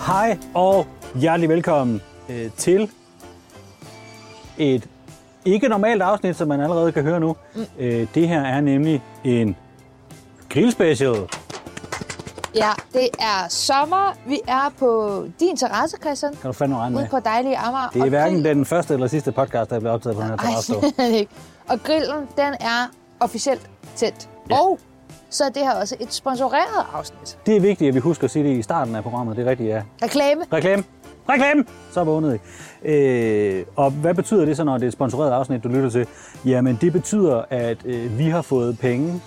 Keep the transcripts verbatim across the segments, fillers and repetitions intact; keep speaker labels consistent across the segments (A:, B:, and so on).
A: Hej og hjertelig velkommen øh, til et ikke normalt afsnit, som man allerede kan høre nu. Mm. Øh, det her er nemlig en grillspecial.
B: Ja, det er sommer. Vi er på din terrasse, Christian.
A: Kan du fandme regne med?
B: Ude på dejlige Amager.
A: Det er
B: og
A: hverken
B: grill...
A: den første eller sidste podcast, der bliver optaget på den her terrasse.
B: Nej, og grillen, den er officielt tændt. Ja. Og så er det her også et sponsoreret afsnit.
A: Det er vigtigt, at vi husker at sige det i starten af programmet. Det er rigtigt, ja.
B: Reklame.
A: Reklame. Reklame! Så vågnede I. Øh, og hvad betyder det så, når det er et sponsoreret afsnit, du lytter til? Jamen, det betyder, at øh, vi har fået penge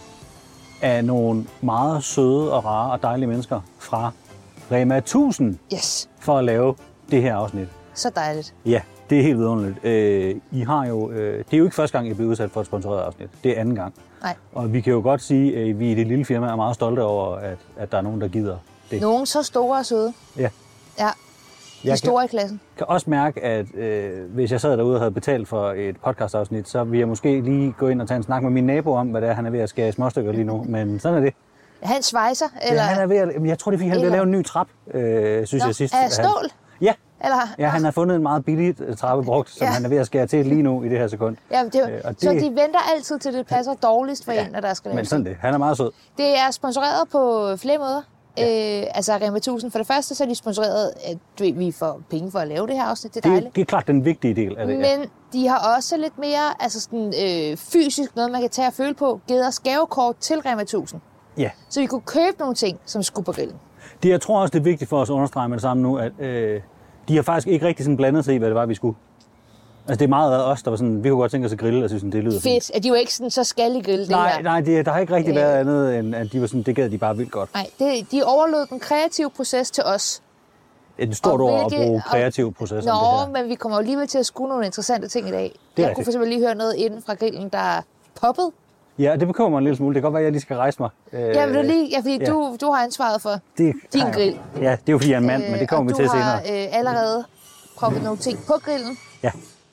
A: af nogle meget søde og rare og dejlige mennesker fra Rema tusind
B: yes.
A: for at lave det her afsnit.
B: Så dejligt.
A: Ja, det er helt vidunderligt. Øh, I har jo, øh, det er jo ikke første gang, I bliver udsat for et sponsoreret afsnit. Det er anden gang.
B: Nej.
A: Og vi kan jo godt sige, at vi i det lille firma er meget stolte over, at, at der er nogen, der gider det.
B: Nogen så store og søde.
A: Ja.
B: Ja. De
A: Jeg
B: store
A: kan,
B: i klassen.
A: Jeg kan også mærke, at øh, hvis jeg sad derude og havde betalt for et podcastafsnit, så ville jeg måske lige gå ind og tage en snak med min nabo om, hvad det er, han er ved at skære i småstykker lige nu. Men sådan er det.
B: Han svejser? Eller...
A: Ja, han er ved at, jeg tror, det er fordi, han er ved at lave en ny trap, øh, synes
B: Nå,
A: jeg sidst.
B: Er stål?
A: Han, ja.
B: Eller...
A: Ja, han har fundet en meget billig trappebrugt, som ja. han er ved at skære til lige nu i det her sekund.
B: Ja, det, øh, det... Så de venter altid til det passer dårligst for ja, en, at der skal laves.
A: Men sådan det. Han er meget sød.
B: Det er sponsoreret på flere måder. Ja. Øh, altså Rema tusind. For det første, så er de sponsoreret, at vi får penge for at lave det her afsnit. Det er dejligt.
A: Det, det er klart den vigtige del af det.
B: Men ja. de har også lidt mere altså sådan, øh, fysisk noget, man kan tage og føle på. Givet os gavekort til Rema tusind.
A: Ja.
B: Så vi kunne købe nogle ting, som skulle på grillen.
A: Det, jeg tror også, det er vigtigt for os at understrege med det samme nu, at øh, de har faktisk ikke rigtig sådan blandet sig i, hvad det var, vi skulle. Altså, det er meget af os, der var sådan, vi kunne godt tænke os at grille, og synes, det lyder
B: fedt. At de jo ikke sådan, så skal I grille det
A: nej,
B: her.
A: Nej, det, der har ikke rigtig øh, været andet, end at de var sådan, det gad de bare vildt godt.
B: Nej, det, de overlod den kreative proces til os.
A: Et stort ord at bruge kreativ proces
B: nå,
A: om det her.
B: Men vi kommer jo lige med til at skue nogle interessante ting i dag.
A: Det
B: jeg kunne for eksempel lige høre noget inden fra grillen, der er poppet.
A: Ja, det bekymrer mig en lille smule. Det kan godt være, at jeg lige skal rejse mig.
B: Ja, men du lige, ja, fordi ja. Du, du har ansvaret for det, din
A: ja,
B: grill.
A: Ja, det er jo fordi, jeg er en mand, øh, men det kommer vi til senere.
B: Og du har øh, allerede proppet nogle ting på grillen.
A: Ja,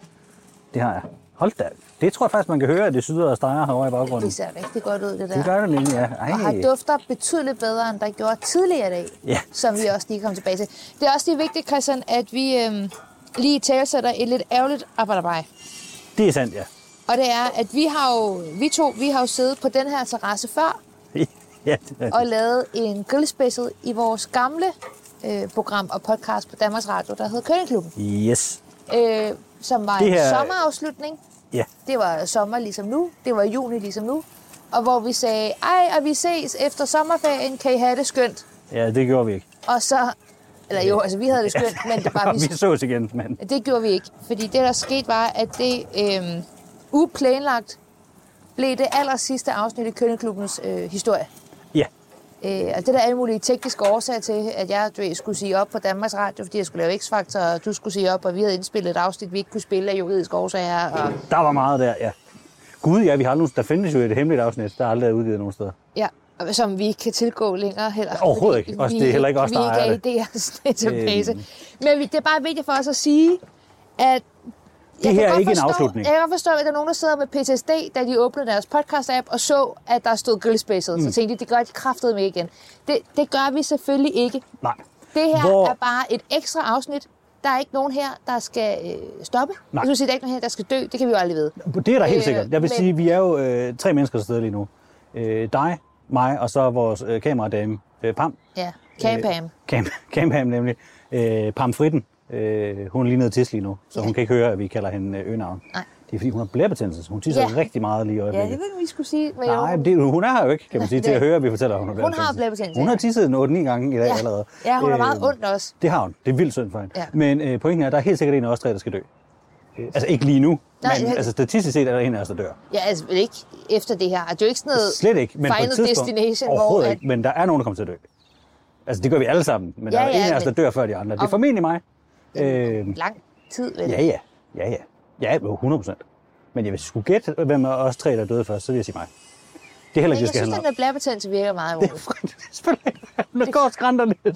A: det har jeg. Hold da. Det tror jeg faktisk, man kan høre, at det syder og steger herovre i baggrunden.
B: Det ser rigtig godt ud, det der.
A: Det gør det nemlig, ja. Ej.
B: Og har dufter betydeligt bedre, end der gjorde tidligere i dag.
A: Ja.
B: Som vi også lige kom tilbage til. Det er også lige vigtigt, Christian, at vi øh, lige talsætter et lidt ærgerligt arbejde.
A: Det er sandt, ja.
B: Og det er, at vi har jo, vi to, vi har jo siddet på den her terrasse før.
A: Ja,
B: og lavet en grillspecial i vores gamle øh, program og podcast på Danmarks Radio, der hedder Køkkenklubben.
A: Yes.
B: Øh, som var
A: her...
B: en sommerafslutning.
A: Ja.
B: Det var sommer ligesom nu. Det var juni ligesom nu. Og hvor vi sagde, ej, og vi ses efter sommerferien, kan I have det skønt?
A: Ja, det gjorde vi ikke.
B: Og så, eller jo, altså vi havde det skønt, men det bare...
A: vi sås igen, men...
B: Det gjorde vi ikke, fordi det der skete var, at det øh, uplanlagt blev det aller sidste afsnit i Køkkenklubbens øh, historie.
A: Ja.
B: Øh, og det der alle mulige tekniske årsager til, at jeg du ved, skulle sige op på Danmarks Radio, fordi jeg skulle lave X-Factor, og du skulle sige op, og vi havde indspillet et afsnit, vi ikke kunne spille af juridiske årsager. Og...
A: Der var meget der, ja. Gud, ja, vi har aldrig, der findes jo et hemmeligt afsnit, der er aldrig udgivet nogen steder.
B: Ja, som vi ikke kan tilgå længere heller.
A: Overhovedet ikke. Også, det er heller ikke os, der er det.
B: Vi ikke er idéer tilbage til. Men det er bare vigtigt for os at sige, at
A: det her er ikke forstå, en afslutning.
B: Jeg kan godt forstå, at der er nogen, der sidder med P T S D, da de åbnede deres podcast-app og så, at der stod grillspecial. Mm. Så tænkte de, det gør de kraftedeme med igen. Det, det gør vi selvfølgelig ikke.
A: Nej.
B: Det her
A: Hvor...
B: er bare et ekstra afsnit. Der er ikke nogen her, der skal øh, stoppe.
A: Nej.
B: Jeg synes, der er ikke nogen her, der skal dø. Det kan vi jo aldrig vide.
A: Det er der helt øh, sikkert. Jeg vil
B: men...
A: sige, vi er jo øh, tre mennesker til stede lige nu. Øh, dig, mig og så vores øh, kameradame, øh, Pam.
B: Ja, Cam-Pam.
A: Øh, Cam-Pam nemlig. Øh, Pam Fritten. Øh, hun er lige nede til lige nu, så ja. Hun kan ikke høre, at vi kalder hende øgenavn. Nej. Det er fordi, hun har blærebetændelse. Hun tisser ja. rigtig meget lige i øjeblikket.
B: Ja, det ved vi skulle sige. Men
A: nej, det, hun er her jo ikke, kan man sige, til at høre, at vi fortæller, at hun har blærebetændelse.
B: Hun har blærebetændelse.
A: Hun har tisset otte ni gange i dag
B: ja.
A: allerede.
B: Ja, hun har meget ondt også.
A: Det har hun. Det er vildt synd for hende.
B: Ja.
A: Men øh, pointen er, at der er helt sikkert en af os tre, der skal dø. Altså ikke lige nu, nej, men jeg... altså, statistisk set er der en af os, der dør.
B: Ja, altså ikke efter det her. Det er jo ikke sådan noget
A: slet ikke, men
B: final
A: på et
B: destination.
A: Overhovedet
B: hvor
A: ikke, men der er nogen, der kommer til at dø. Altså det gør vi alle sammen, men
B: ja,
A: der er
B: ja,
A: en af os,
B: men...
A: der dør før de andre. Det er formentlig mig.
B: Øh... Lang tid, vel?
A: Ja, ja. Ja, ja. Ja, hundrede procent. Men jeg vil skulle gætte, hvem af os tre, der døde først, så vil jeg sige mig. Det er heller ikke, det skal handle om.
B: Jeg synes, den der blærebetændelse virker meget alvorligt.
A: Det er selvfølgelig. Det går og skrænter lidt.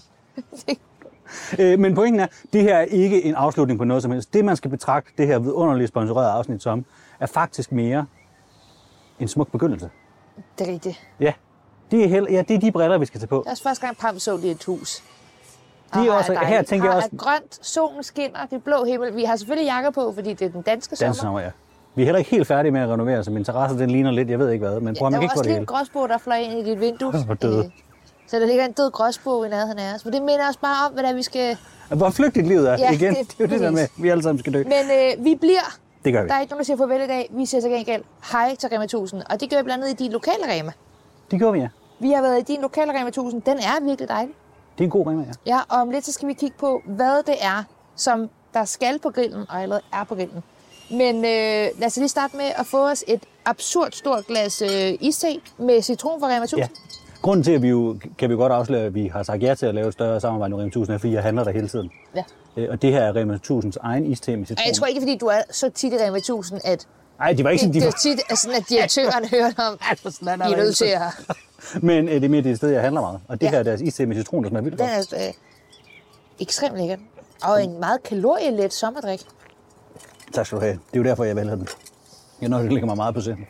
A: øh, men pointen er, det her er ikke en afslutning på noget som helst. Det, man skal betragte det her vidunderligt sponsorerede afsnit som, er faktisk mere en smuk begyndelse.
B: Det er rigtigt.
A: Ja. Det er, held, ja, det er de briller, vi skal tage på.
B: Det er også første gang, Pam så det i et hus.
A: De er også,
B: er
A: her tænker jeg også...
B: er grønt, solen skinner, det er blå himmel. Vi har selvfølgelig jakker på, fordi det er den danske sommer.
A: Dansk sommer, ja. Vi er heller ikke helt færdige med at renovere, så min terrasse den ligner lidt, jeg ved ikke hvad, men prøv at
B: ja,
A: man ikke
B: der var
A: på
B: også
A: det
B: lige en gråsbog, der fløj ind i dit vindue.
A: Og døde.
B: Så der ligger en død gråsbog i nærheden af os. Men det minder os bare om, hvad der vi skal...
A: Hvor flygtigt livet er.
B: Ja,
A: igen.
B: det,
A: Det er jo det der med, vi alle sammen skal dø.
B: Men øh, vi bliver.
A: Det gør vi.
B: Der er ikke nogen, der siger farvel i dag. Vi siger til gengæld hej til Rema tusind. Og det gør vi blandt andet i din lokale Rema.
A: Det gjorde vi, ja.
B: Vi har været i din lokale Rema tusind. Den er virkelig dejlig.
A: Det er en god Rema, ja.
B: Ja, og om lidt så skal vi kigge på, hvad det er, som der skal på grillen, og allerede er på grillen. Men øh, lad os lige starte med at få os et absurd stort glas øh, iste med citron fra Rema tusind.
A: Ja. Grunden til, at vi jo, kan vi godt afsløre, at vi har sagt ja til at lave et større samarbejde med Rema tusind, er, fordi jeg handler der hele tiden.
B: Ja.
A: Øh, og det her er Rema tusind's egen iste med citron.
B: Og jeg tror ikke, fordi du er så tit i Rema tusind, at
A: Nej, de var ikke sådan,
B: det,
A: de
B: det
A: var...
B: er tit, at, sådan, at direktøren hører om,
A: sådan
B: I er nødt til at...
A: Men øh, det er mere det sted, jeg handler meget. Og det
B: Ja.
A: her er deres iste med citron, der smager vildt
B: Den
A: godt.
B: er øh, ekstremt lækker. Og en meget kalorielet sommerdrik.
A: Tak skal du have. Det er jo derfor, jeg vælger den. Jeg når, det ligger mig meget på sinde.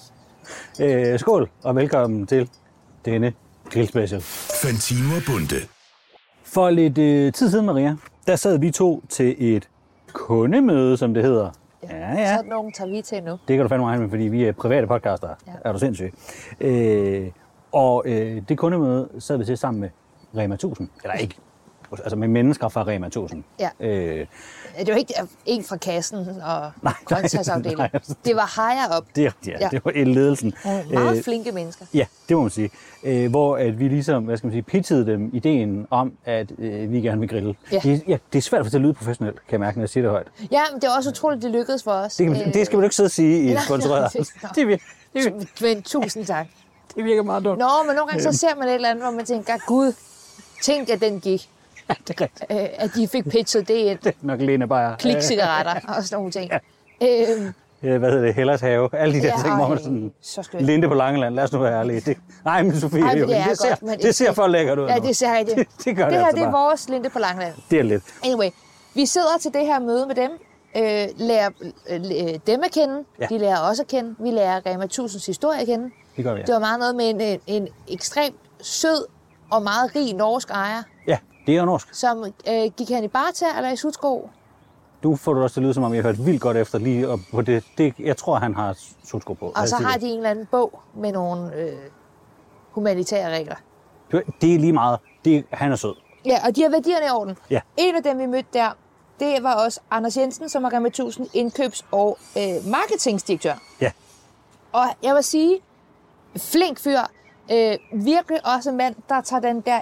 A: Øh, skål, og velkommen til denne grillspecial.
C: Fantino og Bunde.
A: For lidt øh, tid siden, Maria, der sad vi to til et kundemøde, som det hedder. Ja, ja.
B: Sådan nogen tager vi til nu.
A: Det kan du fandme regne med, fordi vi er private podcaster.
B: Ja.
A: Er du sindssyg? Øh, og øh, det kundemøde sad vi til sammen med Rema tusind. Eller ikke, altså med mennesker fra Rema tusind.
B: Ja.
A: Øh,
B: Det var ikke en fra kassen og
A: nej,
B: grøntsagsafdelingen.
A: nej, altså,
B: Det var higher up.
A: det, ja,
B: Ja.
A: det var ledelsen.
B: Nogle meget
A: Øh,
B: flinke mennesker.
A: Ja, det må man sige. Øh, hvor at vi ligesom, hvad skal man sige, pitchede dem ideen om, at øh, vi gerne vil grille.
B: Ja.
A: Det, ja, det er svært at få til at lyde professionelt, kan jeg mærke, når jeg siger det højt.
B: Ja, men det er også utroligt, det lykkedes for os.
A: Det, kan, det skal man jo ikke sidde og sige i et
B: nej,
A: sponsoreret.
B: nej,
A: Det, det, virker, det, virker,
B: Men tusind tak.
A: det virker meget dumt.
B: Nå, men nogle gange så ser man et eller andet, hvor man tænker, gud, tænk, at den gik.
A: Ja, det er rigtigt.
B: Øh, at de fik pitchet det ind.
A: Det er nok Lene Beyer.
B: Klikcigaretter og sådan nogle ting. Øhm,
A: Øh, hvad hedder det? Hellers have. Alle de der
B: Ja,
A: ting, hvor man
B: ej,
A: sådan...
B: så skønt.
A: Linde på Langeland, lad os nu være ærlige. Det, nej, men Sofie,
B: Ej, men
A: jo,
B: det er
A: det, ser,
B: godt, men
A: det ser
B: det-
A: for lækkert ud
B: ja,
A: nu.
B: det ser rigtigt.
A: Det, det gør det,
B: det her,
A: altså
B: det er
A: bare.
B: vores Linde på Langeland.
A: Det er lidt.
B: Anyway, vi sidder til det her møde med dem, øh, lærer øh, dem at kende.
A: Ja.
B: De lærer os at kende. Vi lærer Rema tusinds historie at kende.
A: Det gør vi,
B: Det
A: ja.
B: var meget noget med en, en, en ekstremt sød og meget rig norsk ejer,
A: Ja, det er jo norsk.
B: som øh, gik han i barter eller i sutsko.
A: Du får det også til at lyde, som om jeg har hørt vildt godt efter lige op på det. det jeg tror, han har sutsko på.
B: Og så har de en eller anden bog med nogle øh, humanitære regler.
A: Det er lige meget. Det er, han er sød.
B: Ja, og de har værdierne i orden.
A: Ja.
B: En af dem, vi mødte der, det var også Anders Jensen, som er Rema tusind indkøbs- og øh, marketingsdirektør.
A: Ja.
B: Og jeg vil sige, flink fyr. Øh, virkelig også en mand, der tager den der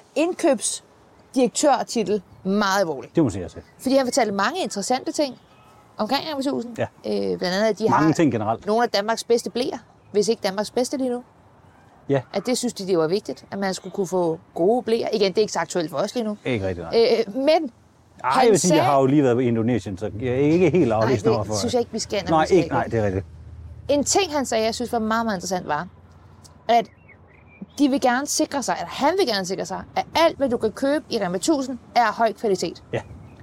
B: indkøbsdirektørtitel meget alvorligt.
A: Det må jeg sige, jeg til.
B: Fordi han fortalte mange interessante ting omkring Rema tusind.
A: Ja.
B: Øh, blandt andet, at de
A: Mange
B: har
A: ting generelt.
B: nogle af Danmarks bedste bleer, hvis ikke Danmarks bedste lige nu.
A: Ja,
B: At det synes de, det var vigtigt, at man skulle kunne få gode bleer. Igen, det er ikke så aktuelt for os lige nu.
A: ikke rigtigt. Nej.
B: Øh, men
A: Ej,
B: han
A: jeg vil sige,
B: sagde-
A: jeg har jo lige været i Indonesien, så jeg er ikke helt
B: nej,
A: afvist over for.
B: det synes jeg ikke, vi skal. når
A: Nej,
B: vi skal
A: ikke, nej, det er rigtigt.
B: En ting, han sagde, jeg synes var meget, meget interessant, var, at de vil gerne sikre sig, at han vil gerne sikre sig, at alt, hvad du kan købe i Rema tusind, er af høj kvalitet.
A: Ja.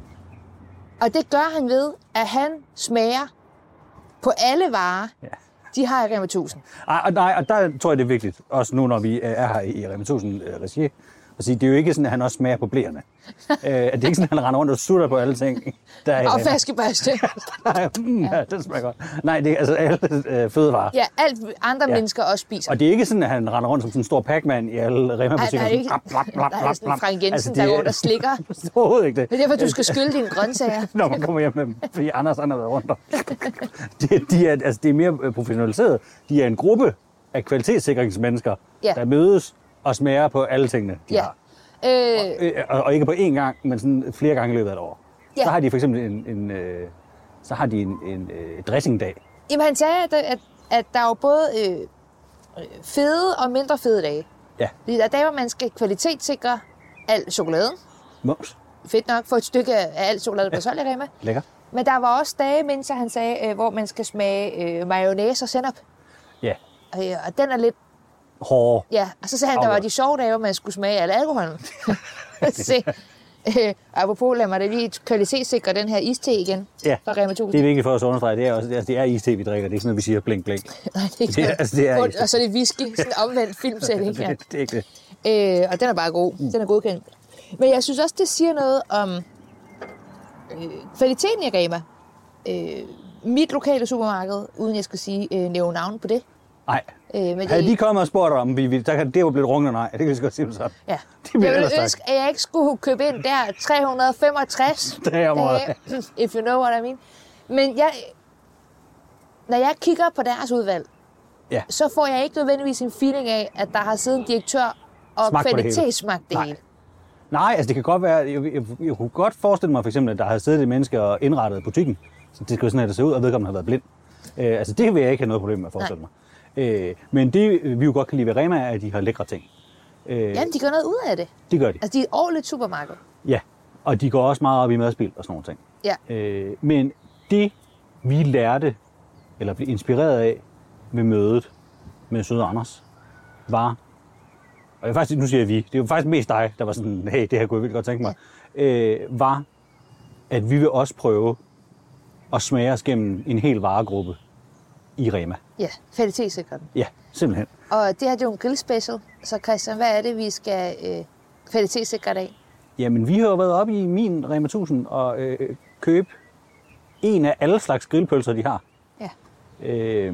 B: Og det gør han ved, at han smager på alle varer,
A: Ja.
B: de har i Rema tusind.
A: Ej, og, nej, og der tror jeg, det er vigtigt, også nu, når vi er her i Rema tusind-regi, at sige, det er jo ikke sådan, at han også smager på blærene. øh, det er ikke sådan, at han render rundt og sutter på alle ting. Der er,
B: Og flaskebaste.
A: mm, ja, det smager godt. Nej, det er altså alle øh, fødevarer.
B: Ja, alt andre
A: Ja.
B: mennesker også spiser.
A: Og det er ikke sådan, at han render rundt som sådan en stor Pac-Man i alle Rema-butikker.
B: Nej, nej, ikke.
A: Blap, blap, blap,
B: Der er
A: blap,
B: sådan
A: blap.
B: Frank Jensen,
A: Altså,
B: der
A: det
B: går
A: er-
B: rundt og slikker.
A: Overhovedet ikke det.
B: Det er derfor, du skal skylle dine grøntsager.
A: Når man kommer hjem med dem, fordi Anders han har været rundt om. de, de er, altså, det er mere professionaliseret. De er en gruppe af kvalitetssikringsmennesker,
B: Ja.
A: der mødes og smager på alle tingene, de
B: Ja.
A: har.
B: Øh,
A: Øh, og, og ikke på én gang, men sådan flere gange i løbet af et år.
B: Ja.
A: Så har de for eksempel en, en, øh, så har de en, en øh, dressingdag.
B: jamen, han sagde, at, at, at der er jo både øh, fede og mindre fede dage.
A: Ja,
B: Fordi der er dage, hvor man skal kvalitetssikre al chokoladen.
A: mums.
B: Fedt nok for et stykke af al chokolade, der bliver solgt i Rema.
A: Lækker.
B: Men der var også dage, mens han sagde, øh, hvor man skal smage øh, mayonnaise og sennep.
A: Ja,
B: Øh, og den er lidt...
A: hårde.
B: Ja, og så sagde han, der var de sjove dage, hvor man skulle smage al alkoholen. Se, øh, apropos, lad mig da lige kvalitetssikre den her iste igen
A: Ja,
B: fra Rema tusind.
A: det er vigtigt for os at understrege. Det er, også, altså, det er iste, vi drikker. Det er ikke sådan, at vi siger blink, blink.
B: Nej, det er ikke
A: Det er-
B: noget.
A: altså, det er
B: Og-
A: iste.
B: Og så er det whisky, sådan en omvendt filmsætning her.
A: det, det er ikke det.
B: Øh, og den er bare god. Den er godkendt. Men jeg synes også, det siger noget om øh, kvaliteten i Rema. Øh, mit lokale supermarked, uden jeg skal sige øh, nævne navn på det.
A: Nej.
B: Øh, men
A: Havde
B: det,
A: de kommet og spurgt om, vi, vi, der kan, det var blevet rungende nej. Det kan vi så godt sige sådan.
B: ja.
A: De
B: Jeg ville ønske, at jeg ikke skulle købe ind der tre hundrede og femogtres
A: dage om året.
B: If you know what I mean. Men jeg, når jeg kigger på deres udvalg,
A: Ja.
B: så får jeg ikke nødvendigvis en feeling af, at der har siddet en direktør og
A: Smagt på det hele.
B: kvalitetssmagt det
A: Nej.
B: hele.
A: Nej, altså det kan godt være, jeg, jeg, jeg kunne godt forestille mig for eksempel, at der havde siddet et menneske og indrettet butikken. Så det skulle sådan, at det ser ud, og vedkommende har været blind. Øh, altså det vil jeg ikke have noget problem med at forestille mig. Øh, men det vi jo godt kan lide ved Rema, er, at de har lækre ting. Øh,
B: Jamen, de gør noget ud af det.
A: Det gør de.
B: Altså, de er et ordentligt supermarked.
A: Ja, og de går også meget op i madspil og sådan nogle ting.
B: Ja.
A: Øh, men det, vi lærte, eller blev inspireret af ved mødet med søde Anders, var, og jeg faktisk, nu siger jeg vi, det var faktisk mest dig, der var sådan, hey, det her kunne jeg virkelig godt tænke mig, ja. øh, var, at vi vil også prøve at smage os gennem en hel varegruppe i Rema.
B: Ja, kvalitetssikre den.
A: Ja, simpelthen.
B: Og det her det er jo en grillspecial, så Christian, hvad er det, vi skal øh, kvalitetssikre af?
A: Jamen, vi har jo været oppe i min Rema tusind og øh, købe en af alle slags grillpølser, de har.
B: Ja.
A: Øh,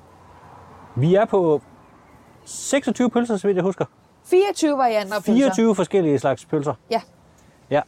A: vi er på seksogtyve pølser, så vidt jeg husker.
B: fireogtyve varianter af pølser.
A: fireogtyve forskellige slags pølser.
B: Ja.
A: Ja.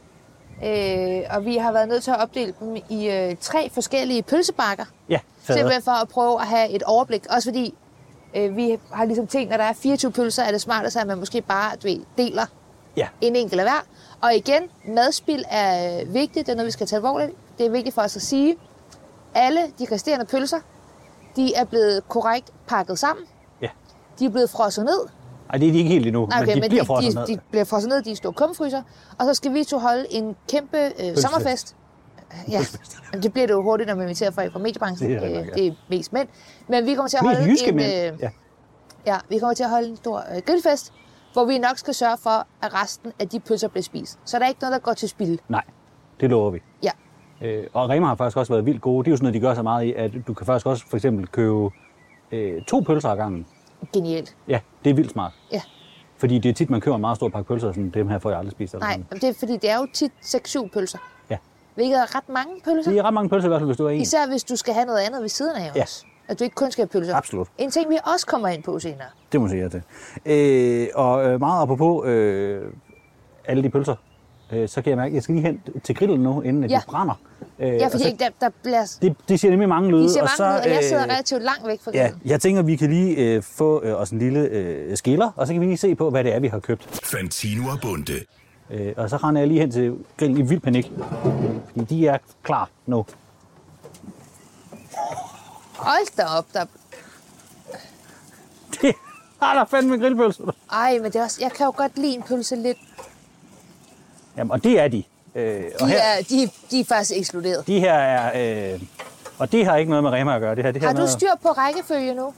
B: Øh, og vi har været nødt til at opdele dem i øh, tre forskellige pølsebakker.
A: Ja, fader.
B: Simpelthen for at prøve at have et overblik. Også fordi øh, vi har ligesom tænkt, når der er fireogtyve pølser, er det smart at man måske bare du ved, deler
A: Ja.
B: en enkelt af hver. Og igen, madspil er vigtigt. Det er noget, vi skal tage alvorligt. Det er vigtigt for os at sige, alle de resterende pølser, de er blevet korrekt pakket sammen.
A: Ja.
B: De er blevet frosset ned.
A: Ej, det er de ikke helt endnu,
B: Nej, okay,
A: men de
B: men
A: bliver
B: de,
A: frosset
B: de,
A: ned.
B: de bliver frosset ned, de står kumfryser. Og så skal vi to holde en kæmpe øh, sommerfest. Ja, det bliver det jo hurtigt, når man inviterer folk fra mediebranchen.
A: Det er
B: Det
A: det
B: er,
A: nok,
B: det er mest mænd. Men vi kommer til at
A: Mest
B: holde
A: jyske
B: en,
A: mænd.
B: øh,
A: Ja.
B: ja, vi kommer til at holde en stor øh, grillfest, hvor vi nok skal sørge for, at resten af de pølser bliver spist. Så der er ikke noget, der går til spilde.
A: Nej, det lover vi.
B: Ja.
A: Øh, og Rema har faktisk også været vildt gode. Det er jo sådan noget, de gør så meget i, at du kan faktisk også for eksempel købe øh, to pølser ad gangen.
B: Genialt.
A: Ja, det er vildt smart.
B: Ja.
A: Fordi det er tit, man køber en meget stor pakke pølser, og sådan, dem her får jeg aldrig spist. Eller
B: Nej,
A: sådan.
B: det er fordi, det er jo tit seks syv pølser.
A: Ja.
B: Hvilket er ret mange pølser.
A: Det er ret mange pølser i hvert fald, hvis du er en.
B: Især hvis du skal have noget andet ved siden af
A: Ja.
B: os. At du ikke kun skal have pølser.
A: Absolut.
B: En ting, vi også kommer ind på senere.
A: Det må jeg sige ja til. Øh, og øh, meget apropos øh, alle de pølser, øh, så kan jeg mærke, at jeg skal lige hen til grillen nu, inden at
B: Ja.
A: de brænder. Øh,
B: Ja,
A: og
B: fordi
A: så,
B: der, der bliver...
A: det, det siger nemlig mange lyde.
B: De ser
A: og
B: mange
A: så,
B: ud, og jeg sidder
A: øh,
B: relativt langt væk fra
A: Ja,
B: grillen.
A: jeg tænker, vi kan lige øh, få øh, os en lille øh, skiller, og så kan vi lige se på, hvad det er, vi har købt.
C: Fantino og Bunde.
A: Øh, og så render jeg lige hen til grillen i vild panik, fordi de er klar nu.
B: Hold da op, der...
A: Det har der fandme grillpølser.
B: Ej, men det er også... Jeg kan jo godt lide en pølse lidt...
A: Jamen, og det er de. Øh, og
B: De
A: her,
B: er, de, de er faktisk eksploderet.
A: de her er... Øh, og det har ikke noget med Rema at gøre. Det her, det her
B: Har du
A: noget,
B: styr på rækkefølge nu?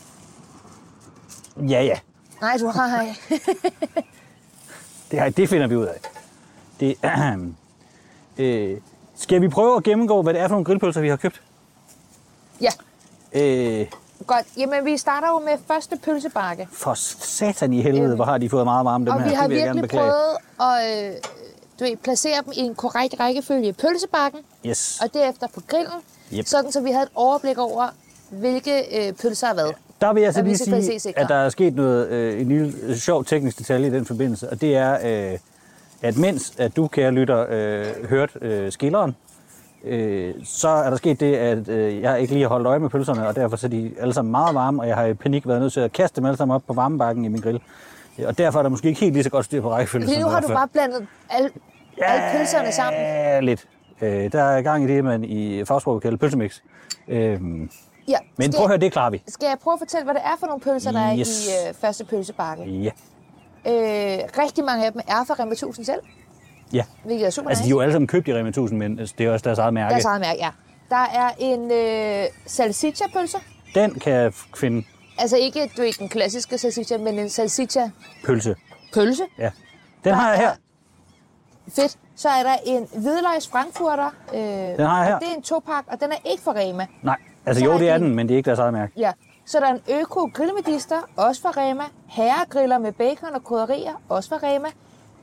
A: Ja, ja.
B: Nej, du har ikke.
A: Det, her, det finder vi ud af. Det, øh, skal vi prøve at gennemgå, hvad det er for nogle grillpølser, vi har købt?
B: Ja,
A: Øh,
B: godt. Jamen, vi starter jo med første pølsebakke.
A: for satan i helvede,
B: Øhm,
A: hvor har de fået meget varme, dem
B: Og
A: her.
B: vi har
A: Det vil jeg gerne
B: virkelig
A: beklage.
B: prøvet at øh, du ved, placere dem i en korrekt rækkefølge i pølsebakken,
A: Yes.
B: og derefter på grillen,
A: Yep.
B: sådan så vi havde et overblik over, hvilke øh, pølser er hvad.
A: Der vil jeg så
B: Og vi
A: lige
B: skal
A: sige,
B: kvalitetssikre.
A: at der er sket noget, øh, en lille øh, sjov teknisk detalje i den forbindelse, og det er, øh, at mens at du, kære lytter, øh, hørte øh, skilleren, øh, så er der sket det, at øh, jeg ikke lige har holdt øje med pølserne, og derfor så er de alle sammen meget varme, og jeg har i panik været nødt til at kaste dem alle sammen op på varmebakken i min grill. Øh, Og derfor er der måske ikke helt lige så godt styr på rækkefølgen.
B: Fordi
A: som
B: nu har
A: der
B: du
A: var før.
B: bare blandet alle, alle pølserne sammen.
A: Ja, lidt. Øh, der er gang i det, man i fagsproget kalder pølsemix. Øh, men
B: Ja,
A: prøv
B: skal,
A: at høre, det klarer vi.
B: skal jeg prøve at fortælle, hvad det er for nogle pølser, der er
A: Yes.
B: i øh, første pølsebakke?
A: Ja.
B: Øh, rigtig mange af dem er fra Rema tusind selv,
A: Ja.
B: hvilket er super
A: Altså, de er
B: nice.
A: jo alle sammen købt i Rema tusind, men det er også deres eget mærke.
B: Deres eget mærke, ja. Der er en øh, salsiccia-pølse.
A: Den kan jeg f- finde
B: Altså ikke du ved, den klassiske salsiccia, men en salsiccia-pølse.
A: pølse. Ja. Den har jeg her.
B: Fedt. Så er der en hvidløgs frankfurter. Øh,
A: Den har jeg her.
B: og det er en topak, og den er ikke fra Rema.
A: Nej, altså
B: Så
A: jo,
B: er
A: det er
B: de-
A: den, men det er ikke deres eget mærke.
B: Ja. Så der er en øko grillmedister, også fra Rema. Herregriller med bacon og krydderier, også fra Rema.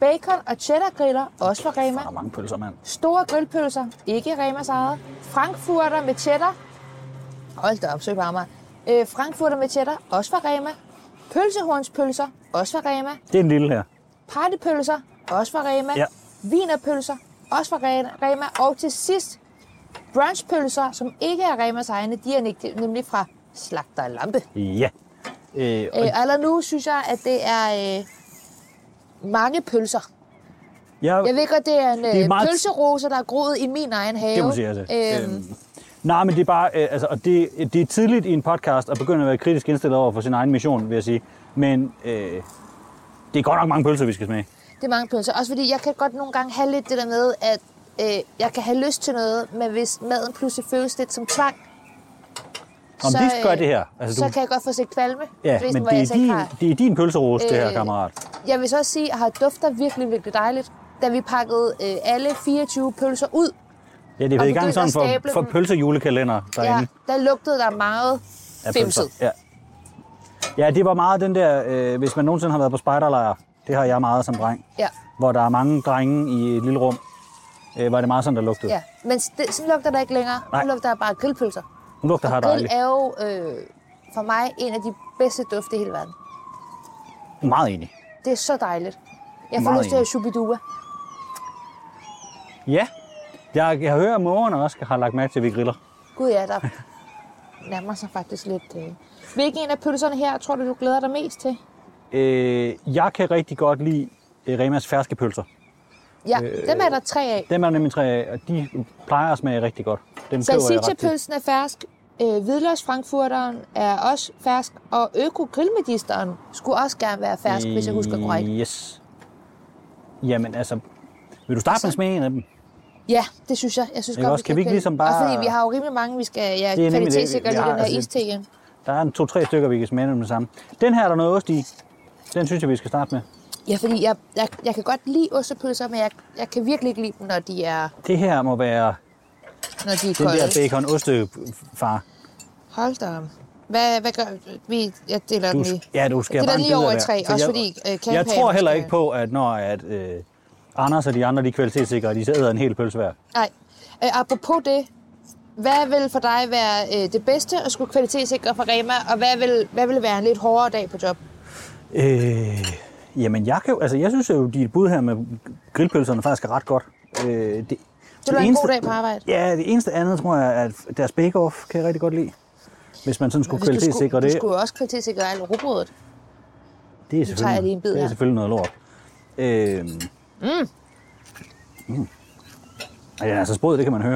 B: Bacon og cheddar griller, også fra Rema.
A: Der er mange pølser, mand.
B: Store grillpølser, ikke Remas eget. Frankfurter med cheddar. Hold da op, søg på Amager. Øh, Frankfurter med cheddar, også fra Rema. Pølsehornspølser, også fra Rema.
A: Det er en lille her.
B: Partypølser, også fra Rema.
A: Ja.
B: Wienerpølser, også fra Rema. Og til sidst, brunchpølser, som ikke er Remas egne, de er nemlig fra Slagter Lampe.
A: Ja. Øh, og
B: Øh, eller nu synes jeg, at det er øh, mange pølser.
A: jeg,
B: Jeg ved godt, det er en
A: Det er
B: øh,
A: meget-
B: pølserose, der er groet i min egen have.
A: det må sige, altså.
B: Øhm,
A: Øhm, nej, men det er bare, øh, altså, og det, det er tidligt i en podcast at begynde at være kritisk indstillet over for sin egen mission, vil jeg sige. Men øh, det er godt nok mange pølser, vi skal smage.
B: Det er mange pølser. Også fordi, jeg kan godt nogle gange have lidt det der med, at øh, jeg kan have lyst til noget, men hvis maden pludselig føles lidt som tvang,
A: Om
B: så,
A: de gør
B: øh,
A: det her. Altså,
B: så
A: du,
B: kan jeg godt få set kvalme.
A: ja,
B: hvis
A: men
B: hvor
A: det
B: jeg
A: er,
B: så ikke
A: din,
B: har-
A: det er din pølserose, det her,
B: Øh,
A: kammerat.
B: Jeg vil så også sige, at har dufter virkelig, virkelig dejligt. Da vi pakkede øh, alle fireogtyve pølser ud,
A: Ja, det er
B: og
A: været i gang
B: begyndte
A: sådan
B: at
A: for,
B: stable
A: for
B: dem.
A: pølsejulekalender derinde.
B: ja, der lugtede der meget
A: af
B: femset.
A: pølser. Ja. ja, det var meget den der, øh, hvis man nogensinde har været på spejderlejr, det har jeg meget som dreng,
B: Ja,
A: hvor der er mange drenge i et lille rum, øh, var det meget sådan, der lugtede.
B: ja. Men det, sådan lugter der ikke længere.
A: Nej.
B: Nu lugter der bare grillpølser.
A: Nu lugter her
B: Og grill
A: dejligt.
B: er jo øh, for mig en af de bedste dufte i hele verden.
A: Meget enig.
B: Det er så dejligt. Jeg får
A: Meget
B: lyst til at shubidua.
A: Ja, jeg, jeg hører, at mågerne også har lagt mærke til, at vi griller.
B: Gud ja, der nærmer sig faktisk lidt. Øh. Hvilken en af pølserne her tror du, du glæder dig mest til?
A: Øh, jeg kan rigtig godt lide øh, Remas ferske pølser.
B: Ja, øh, dem er der tre af.
A: Dem er der nemlig tre af, og de plejer at smage rigtig godt. Dem køber jeg ret tit.
B: Salsiccia-pølsen er fersk. Øh, Hvidløgsfrankfurteren er også fersk. Og øko-grillmedisteren skulle også gerne være fersk, hvis jeg husker korrekt.
A: Yes. Jamen altså, vil du starte med at smage en af dem?
B: Ja, det synes jeg. Jeg synes
A: Ikke
B: godt,
A: også? Kan vi ikke
B: pille-
A: ligesom bare-
B: Også fordi vi har jo rimelig mange, vi skal ja,
A: Det er nemlig det.
B: kvalitetssikre
A: Vi
B: i
A: har
B: den her
A: altså-
B: iste igen.
A: Der er en to-tre stykker, vi kan smage med det samme. Den her er der noget ost i. Den synes jeg, vi skal starte med.
B: Ja, fordi jeg, jeg, jeg kan godt lide ostepølser, men jeg, jeg kan virkelig ikke lide dem, når de er,
A: Det her må være
B: når de er
A: den
B: kolde.
A: der bacon-ostefar.
B: Hold da op. Hvad, hvad gør vi? Jeg deler
A: Du,
B: den i.
A: ja, du skal
B: Det er
A: bare
B: lige
A: en bid
B: over
A: af
B: i
A: hver.
B: tre,
A: For
B: også
A: jeg,
B: fordi, øh,
A: Jeg
B: kagekagen
A: tror heller
B: skal-
A: ikke på, at når at, øh, Anders og de andre de kvalitetssikrer, de så æder en hel pølse hver.
B: Nej. Øh, apropos det, hvad vil for dig være øh, det bedste at skulle kvalitetssikre fra Rema, og hvad vil, hvad vil være en lidt hårdere dag på job?
A: Øh, jamen, jeg, kan jo, altså, jeg synes jo, dit bud her med grillpølserne faktisk er ret godt. Øh, det, det
B: Det var en god dag på arbejde.
A: Ja, det eneste andet, tror jeg, at deres bake-off kan jeg rigtig godt lide. Hvis man sådan skulle
B: Hvis du
A: kvalitetssikre
B: skulle,
A: det.
B: Du skulle jo også kvalitetssikre alt rugbrødet.
A: Det er
B: tager jeg lige en bid
A: det er
B: her.
A: selvfølgelig noget lort. Øh, mm. Mm. Ja, altså sprød, det kan man høre.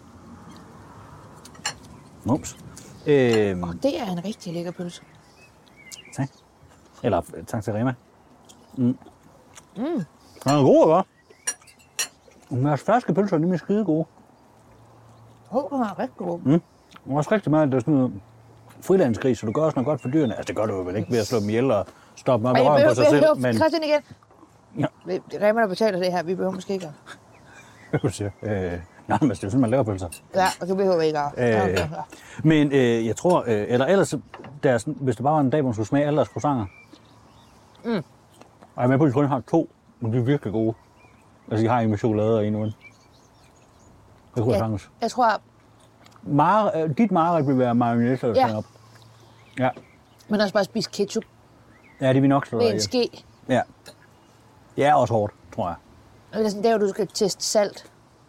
A: Mums. Øh,
B: Det er en rigtig lækker pølse.
A: tak. Eller tak til Rema. Mm. Mm. Den er god, hva'? Deres ferske pølser er nemlig skide gode.
B: Åh, oh, den er rigtig god.
A: Mm. Og også rigtig meget, der er sådan noget frilandsgris, så du gør også noget godt for dyrene. Altså, det gør du jo vel ikke ved at slå dem ihjel og stoppe dem op i
B: Ej,
A: røven på
B: behøver-
A: sig selv.
B: behøver-
A: Men
B: Christian igen.
A: Ja.
B: Rema, der betaler det her. Vi behøver måske ikke. at-
A: du siger, øh, nej, men det er jo sådan, man laver pølser.
B: Ja, og det behøver vi ikke. at-
A: Øh,
B: Okay, ja.
A: Men øh, jeg tror, øh, eller ellers, deres, hvis det bare var en dag, hvor man skulle smage alle deres croissanter. Mm. Og jeg er med på, at de kun har to, men de er virkelig gode. Altså, de har en med chokolade og en uden. Det kunne jeg
B: Ja,
A: sagtens.
B: jeg tror,
A: Mar- øh, dit mareridt vil være mayonnaise eller
B: Ja.
A: sådan op. Ja.
B: man også bare spise ketchup
A: Ja, det er vi nok slå
B: med
A: dig
B: en
A: i.
B: ske.
A: Ja. Det er også hårdt, tror jeg.
B: Eller sådan der, hvor du skal teste salt.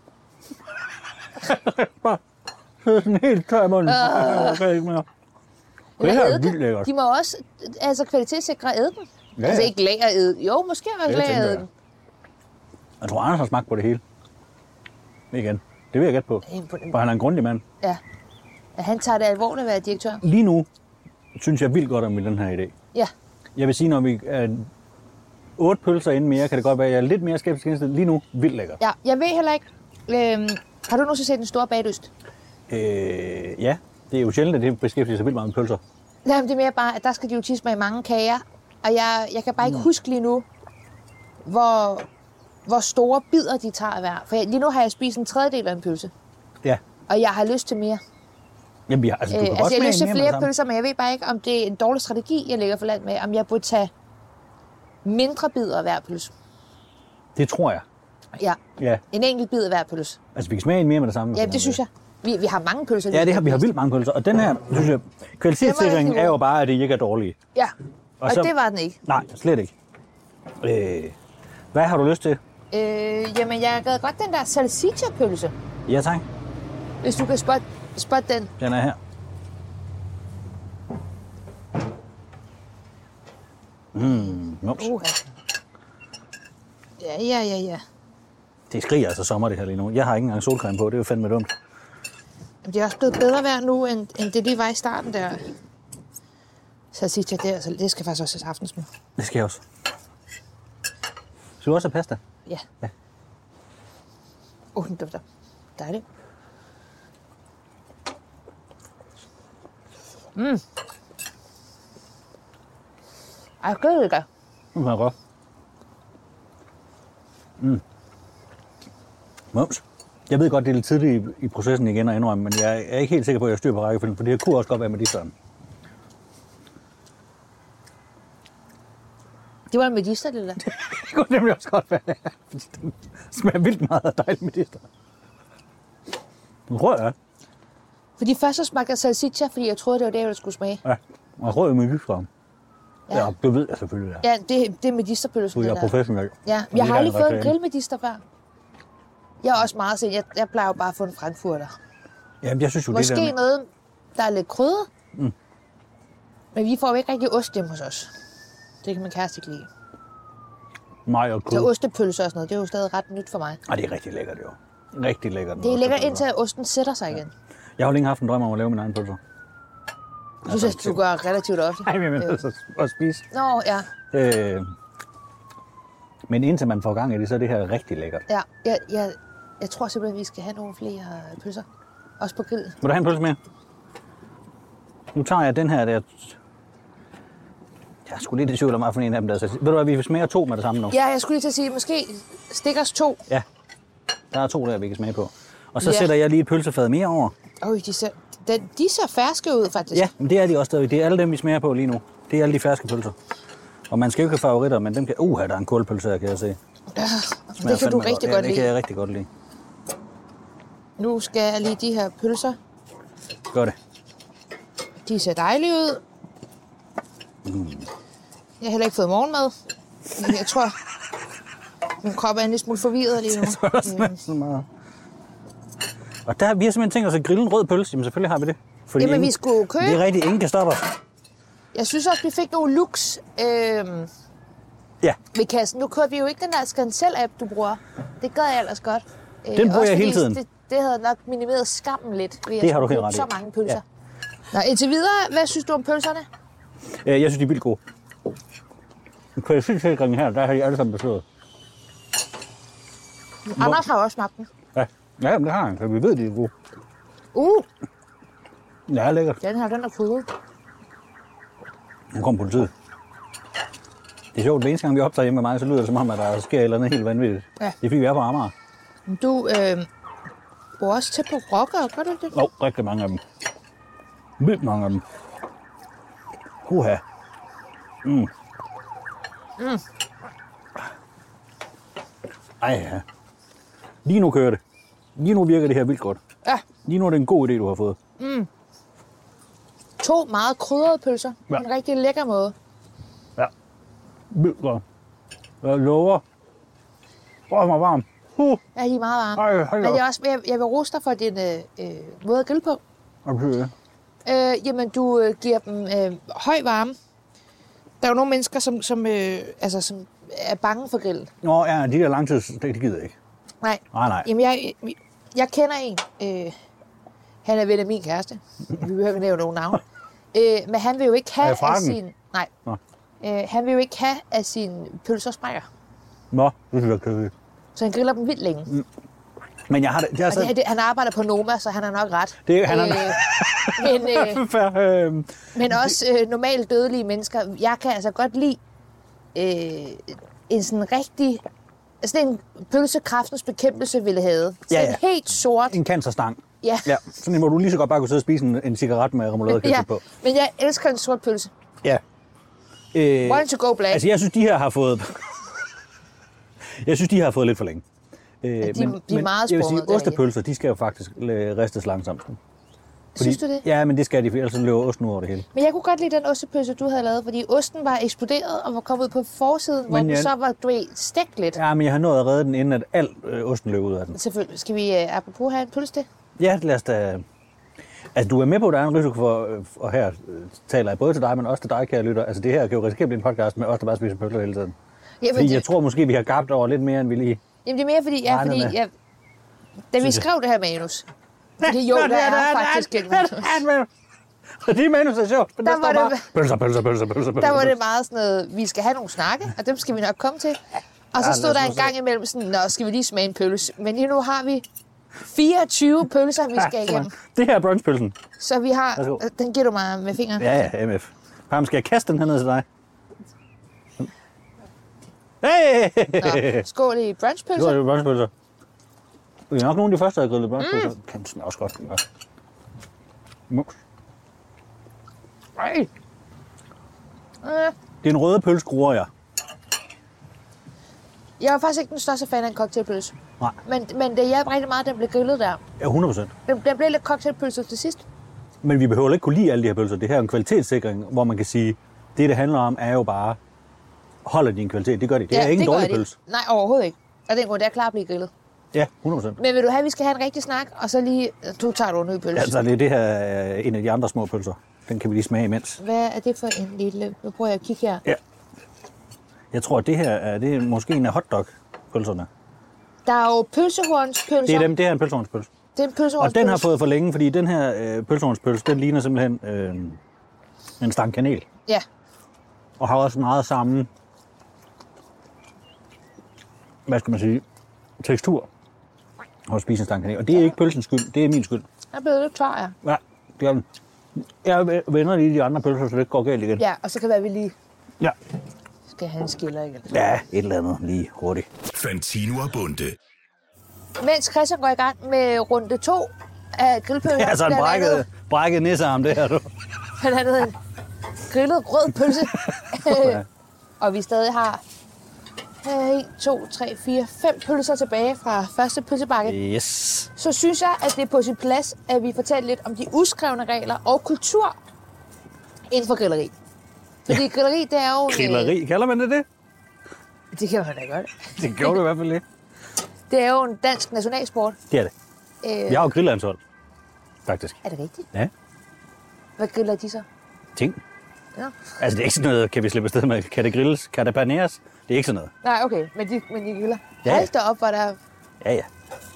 A: Bare sidder sådan helt tør i munden.
B: Ah.
A: Jeg kan ikke mere. Det
B: Eller
A: her er
B: eddike.
A: vildt lækkert.
B: De må også altså, kvalitetssikre eddiken.
A: Ja,
B: Ja. Altså
A: ja.
B: ikke lager eddike. Jo, måske også
A: Det
B: lager
A: tænker jeg.
B: eddiken.
A: Jeg tror, Anders har smagt på det hele. Igen. Det vil jeg gætte på. For han er en grundig mand.
B: Ja. Ja, han tager det alvorligt at være direktør.
A: Lige nu synes jeg vildt godt om den her idé.
B: Ja.
A: Jeg vil sige, når vi er otte pølser inden mere, kan det godt være, at jeg er lidt mere skeptisk indstillet. Lige nu, vildt lækker.
B: Ja, jeg ved heller ikke. Øhm, har du nogensinde set Den Store Bagdyst?
A: Øh, ja, det er jo sjældent, at det beskæftiger sig vildt meget med pølser.
B: Nej, men det er mere bare, at der skal de jo tisse med mange kager. Og jeg, jeg kan bare ikke huske lige nu, hvor, hvor store bidder de tager hver. For jeg, lige nu har jeg spist en tredjedel af en pølse.
A: Ja.
B: Og jeg har lyst til mere.
A: Jamen, vi har, altså, du
B: Øh,
A: kan
B: altså,
A: godt
B: jeg har
A: smage
B: lyst til
A: mere med det
B: flere
A: samme.
B: pølser, men jeg ved bare ikke, om det er en dårlig strategi, jeg lægger for land med. Om jeg burde tage mindre bidder af hver pølse.
A: Det tror jeg.
B: Ja.
A: Ja.
B: En enkelt bid af hver pølse.
A: Altså, vi kan smage en mere med det samme.
B: Ja, det synes jeg. Vi, vi har mange pølser.
A: Ja, det har, vi har vildt mange pølser. Og den her, synes jeg, kvalitetssikringen er jo bare, at det ikke er dårlige.
B: Ja, og,
A: Og
B: og
A: så-
B: det var den ikke.
A: Nej, slet ikke. Øh, hvad har du lyst til?
B: Øh, jamen, jeg gad godt den der salsiccia-pølse.
A: Ja, tak.
B: Hvis du kan spotte spot den.
A: Den er her. Mm, mums.
B: Uh, ja, ja, ja, ja.
A: Det skriger altså sommer, det her lige nu. Jeg har ikke engang solcreme på, det er jo fandme dumt.
B: Jamen, det er også blevet bedre vejr nu, end, end det lige var i starten der. Salsiccia, det, er, altså, det skal faktisk også have aftensmad.
A: Det skal jeg også. Skal du også have pasta?
B: Ja.
A: Ja.
B: Uh, den dufter. Dejligt. Mm. Ej, det er lækker.
A: Det smager godt. Mm. Mums. Jeg ved godt, det er lidt tidligt i, i processen igen at indrømme, men jeg er ikke helt sikker på, at jeg styr på rækkefølgen, for det kunne også godt være med de større.
B: Det var en medister, det der.
A: Det kunne nemlig også godt være, fordi den smager vildt meget af dejlig medister. Den rød er.
B: Fordi først så smagte jeg salsiccia, fordi jeg troede, det var det, jeg skulle smage.
A: Ja, og rød medister. Ja. ja, det ved jeg selvfølgelig. Ja.
B: Ja, det, det er medisterpølsen.
A: Du er
B: det der.
A: professionel.
B: Ja,
A: Og
B: jeg
A: det
B: har
A: der
B: aldrig
A: er
B: fået en
A: reklame.
B: grillmedister før. Jeg er også meget sen. Jeg, jeg plejer jo bare at få en frankfurter.
A: Jamen, jeg synes jo,
B: Måske
A: det der med...
B: noget, der er lidt krydret. Mm. Men vi får jo ikke rigtig ost hjemme hos os. Det kan min kæreste ikke lide.
A: Mig og
B: Så
A: kød.
B: ostepølser og sådan noget, det er jo stadig ret nyt for mig.
A: Ej, det er rigtig lækkert, jo. Rigtig lækkert.
B: Det er lækkert, indtil osten sætter sig igen.
A: Jeg har jo længe haft en drøm om at lave min egen pølser.
B: Jeg synes, at du gør relativt ofte.
A: Nej, men jeg mener altså at spise.
B: Nå, ja.
A: Øh, men indtil man får gang i det, så er det her rigtig lækkert.
B: Ja, jeg, jeg, jeg tror simpelthen, at vi skal have nogle flere pølser. Også på grill.
A: Vil du have en pølse mere? Nu tager jeg den her der. Jeg er sgu lidt i tvivl om, hvad for en af dem der. Så, ved du hvad, vi smager to med det samme nu.
B: Ja, jeg skulle lige til at sige, måske stik os to.
A: Ja. Der er to der, vi kan smage på. Og så
B: Ja.
A: sætter jeg lige et pølsefad mere over.
B: Øj, de ser, den, de ser ferske ud, faktisk.
A: Ja, men det er de også stadig. Det er alle dem, vi smager på lige nu. Det er alle de ferske pølser. Og man skal jo ikke have favoritter, men dem kan... Uh, der er en kålpølse her, kan jeg se.
B: Ja,
A: Smager
B: det kan du
A: fandme
B: rigtig
A: Ja,
B: godt
A: det
B: lide.
A: kan jeg rigtig godt lide.
B: Nu skal jeg lige de her pølser.
A: Gør det.
B: De ser dejlige ud.
A: Mm.
B: Jeg har heller ikke fået morgenmad. Men jeg tror, min krop er en lille smule forvirret lige nu.
A: Jeg tror også, smager så meget. Og der, vi har simpelthen tænkt os at grille en rød pølse. Jamen selvfølgelig har vi det. Fordi
B: Jamen, vi
A: ingen-
B: skulle købe.
A: Det er rigtigt, ingen kan stoppe os.
B: Jeg synes også, vi fik nogle looks øhm,
A: Ja,
B: ved kassen. Nu kørte vi jo ikke den der Scancel-app, du bruger. Det gad jeg ellers godt. Øh,
A: Den bruger
B: også
A: jeg hele
B: fordi
A: tiden.
B: Det, det havde nok minimeret skammen lidt, ved at
A: Det har du
B: skulle
A: helt
B: købe
A: ret i.
B: så mange pølser.
A: Ja.
B: Nå, indtil videre, hvad synes du om pølserne?
A: øh, jeg synes, de er vildt gode. Kvalitetssikringen her, der har de alle sammen bestået.
B: Anders har også smagt den.
A: Ja, ja men det har han, så vi ved, de er gode.
B: Uh,
A: Ja, lækkert.
B: den her, den er krydret.
A: Nu kommer politiet. Det er sjovt, hver eneste gang vi optager hjemme med mig, så lyder det som om, at der sker et eller andet helt vanvittigt.
B: Ja.
A: Det er fordi, vi er på Amager.
B: Du øh, bor også tæt på rockere, gør du det?
A: Nå, oh, rigtig mange af dem. Vildt mange af dem. Uha. Mm.
B: Mm.
A: Ej, ja. Lige nu kører det. Lige nu virker det her vildt godt.
B: Ja,
A: Lige nu er det en god idé, du har fået.
B: to meget krydrede pølser.
A: Ja.
B: Ja. En rigtig lækker måde.
A: Ja. Vildt godt. Jeg lover. Åh, oh, mig varm. Uh.
B: Ja, de er meget varme.
A: Ej, hold da
B: Men jeg,
A: op.
B: er også, jeg, jeg vil rose dig for din øh, øh, måde at grille på.
A: Okay.
B: Øh, jamen, du øh, giver dem øh, høj varme. Der er jo nogle mennesker, som, som, øh, altså, som er bange for grill.
A: Nå, ja, de der langtids, det, det gider jeg ikke.
B: Nej.
A: Nej, nej.
B: Jamen, jeg, jeg kender en. Øh, han er ven af min kæreste. Vi behøver ikke nævne nogen navn. Øh, men han vil jo ikke
A: Er
B: have
A: jeg fra
B: af
A: den?
B: sin... Nej.
A: Nå.
B: Øh, han vil jo ikke have af sine pølser sprækker.
A: Nå, det synes jeg er kedeligt.
B: Så han griller dem vildt længe. Mm.
A: Men jeg har det, jeg har
B: Og det, det, han arbejder på Noma, så han har nok ret.
A: Det- han er-
B: øh, men, øh,
A: Fair, øh,
B: men også øh, normalt dødelige mennesker. Jeg kan altså godt lide øh, en sådan rigtig... Altså det er en pølse, Kræftens Bekæmpelse ville have. Så
A: Ja,
B: en
A: ja.
B: helt sort.
A: en cancerstang.
B: Ja.
A: Ja, sådan en, hvor du lige så godt bare kunne sidde og spise en, en cigaret med remoulade
B: ja.
A: på.
B: Men jeg elsker en sort pølse.
A: Ja. Øh,
B: Why don't you go black?
A: altså, jeg synes, de her har fået... Jeg synes, de har fået lidt for længe. Øh,
B: Ja, de-
A: men,
B: de er meget
A: jeg vil
B: sprunget
A: sige,
B: der,
A: ostepølser, de skal jo faktisk øh, ristes langsomt. Fordi,
B: Synes du det?
A: Ja, men det skal de, for ellers så løber osten ud over det hele.
B: Men jeg kunne godt lide den ostepølse, du havde lavet, fordi osten var eksploderet og var kommet ud på forsiden, hvor
A: Men
B: den
A: jeg-
B: så var, du ved, stegt lidt.
A: Ja, men jeg har nået at redde den, inden at alt øh, osten løb ud af den.
B: Selvfølgelig. Skal vi uh, apropos have en pølse?
A: Ja, lad os da... Altså, du er med på, at der er en risiko for, øh, og her øh, taler jeg både til dig, men også til dig, kære lytter. Altså, det her kan jo risikere at blive en podcast med os, der bare spiser pølser hele tiden.
B: Jamen,
A: Fordi
B: det,
A: jeg tror måske, vi har gabt over lidt mere, end vi lige...
B: jamen, det er mere fordi, ja,
A: Nej, nej,
B: fordi
A: nej.
B: jeg, da vi
A: Synes jeg.
B: skrev det her manus, fordi jo, der er faktisk et manus.
A: Og de manus er sjovt, men der,
B: Der
A: der
B: var
A: står
B: det-
A: bare pølser, pølser, pølser, pølser, pølser.
B: Der var det meget sådan noget, vi skal have nogle snakke, og dem skal vi nok komme til. Og så
A: Ja,
B: stod
A: lad os
B: der
A: nu
B: en
A: se.
B: gang imellem sådan, nå, skal vi lige smage en pølse? Men lige nu har vi fireogtyve pølser, vi skal igennem.
A: Det her er brunchpølsen.
B: Så vi har,
A: Værsgo.
B: den giver du mig med fingeren.
A: Ja, ja, M F. Pam, skal jeg kaste den hernede til dig? Hey!
B: Nå, skål i
A: Det
B: brunchpølser.
A: var jo brunchpølser. Vi er nok nogle af de første, der har grillet brunchpølser. Mm. Kan smager også godt. Ja. Mus.
B: Ej. Øh,
A: Det er en røde pølsegruer, ja.
B: Jeg var faktisk ikke den største fan af en cocktailpølse.
A: Nej,
B: Men, men det hjalp rigtig meget, at den blev grillet der.
A: ja, hundrede procent.
B: Den, den blev lidt cocktailpølse til sidst.
A: Men vi behøver ikke kunne lide alle de her pølser. Det her er en kvalitetssikring, hvor man kan sige, det det handler om, er jo bare, holder din kvalitet. Det gør de. Det er ikke en
B: gør
A: dårlig
B: de.
A: pølse.
B: Nej, overhovedet ikke. Og den grund, det er klar at blive grillet.
A: Ja, hundrede procent.
B: Men vil du have, at vi skal have en rigtig snak, og så lige, du tager du en ny pølse.
A: Altså, det, er det her er en af de andre små pølser. Den kan vi lige smage imens.
B: Hvad er det for en lille... Nu prøver jeg at kigge her.
A: Ja. Jeg tror, at det her er, det er måske en af hotdog-pølserne.
B: Der er jo pølsehornspølser.
A: Det er dem, det her er en pølsehornspølse.
B: Det er en pølsehornspølse.
A: Og den har fået for længe, fordi den her øh, pølsehornspølse, den ligner simpelthen øh, en stang kanel.
B: Ja.
A: Og har også meget samme, hvad skal man sige, tekstur at spise en stang kanel. Og det er ikke pølsens skyld, det er min skyld.
B: Jeg er blevet lidt tør, ja.
A: Ja, det er den. Jeg vender lige de andre pølser, så det ikke går galt igen.
B: Ja, og så kan det være, at vi lige
A: Ja.
B: skal have en skiller igen.
A: Ja, et eller andet lige hurtigt.
C: Fantino og Bunde.
B: Mens Christian går i gang med runde to af grillpølser.
A: Det er sådan en
B: blandt andet-
A: brækket, brækket nissearm, det her, du.
B: Blandt andet en grillet rød pølse.
A: Ja.
B: Og vi stadig har en, to, tre, fire, fem pølser tilbage fra første pølsebakke.
A: Yes.
B: Så synes jeg, at det er på sin plads, at vi fortæller lidt om de uskrevne regler og kultur inden for grilleri. Fordi ja. grilleri, det er jo... en,
A: Grilleri, kalder man det det?
B: øh, Det kan man da godt.
A: Det gjorde det i hvert fald ikke.
B: Det er jo en dansk nationalsport.
A: Det er det.
B: Øh,
A: Vi har jo grillandshold, faktisk.
B: Er det rigtigt?
A: Ja,
B: Hvad griller de så?
A: ting.
B: Ja.
A: Altså, det er ikke sådan noget, kan vi slippe afsted med. Kan det grilles? Kan det paneres? Det er ikke sådan noget.
B: Nej, okay, men de, men de griller.
A: Ja,
B: Ja.
A: ja.
B: Hold da op, hvor der...
A: Ja, ja.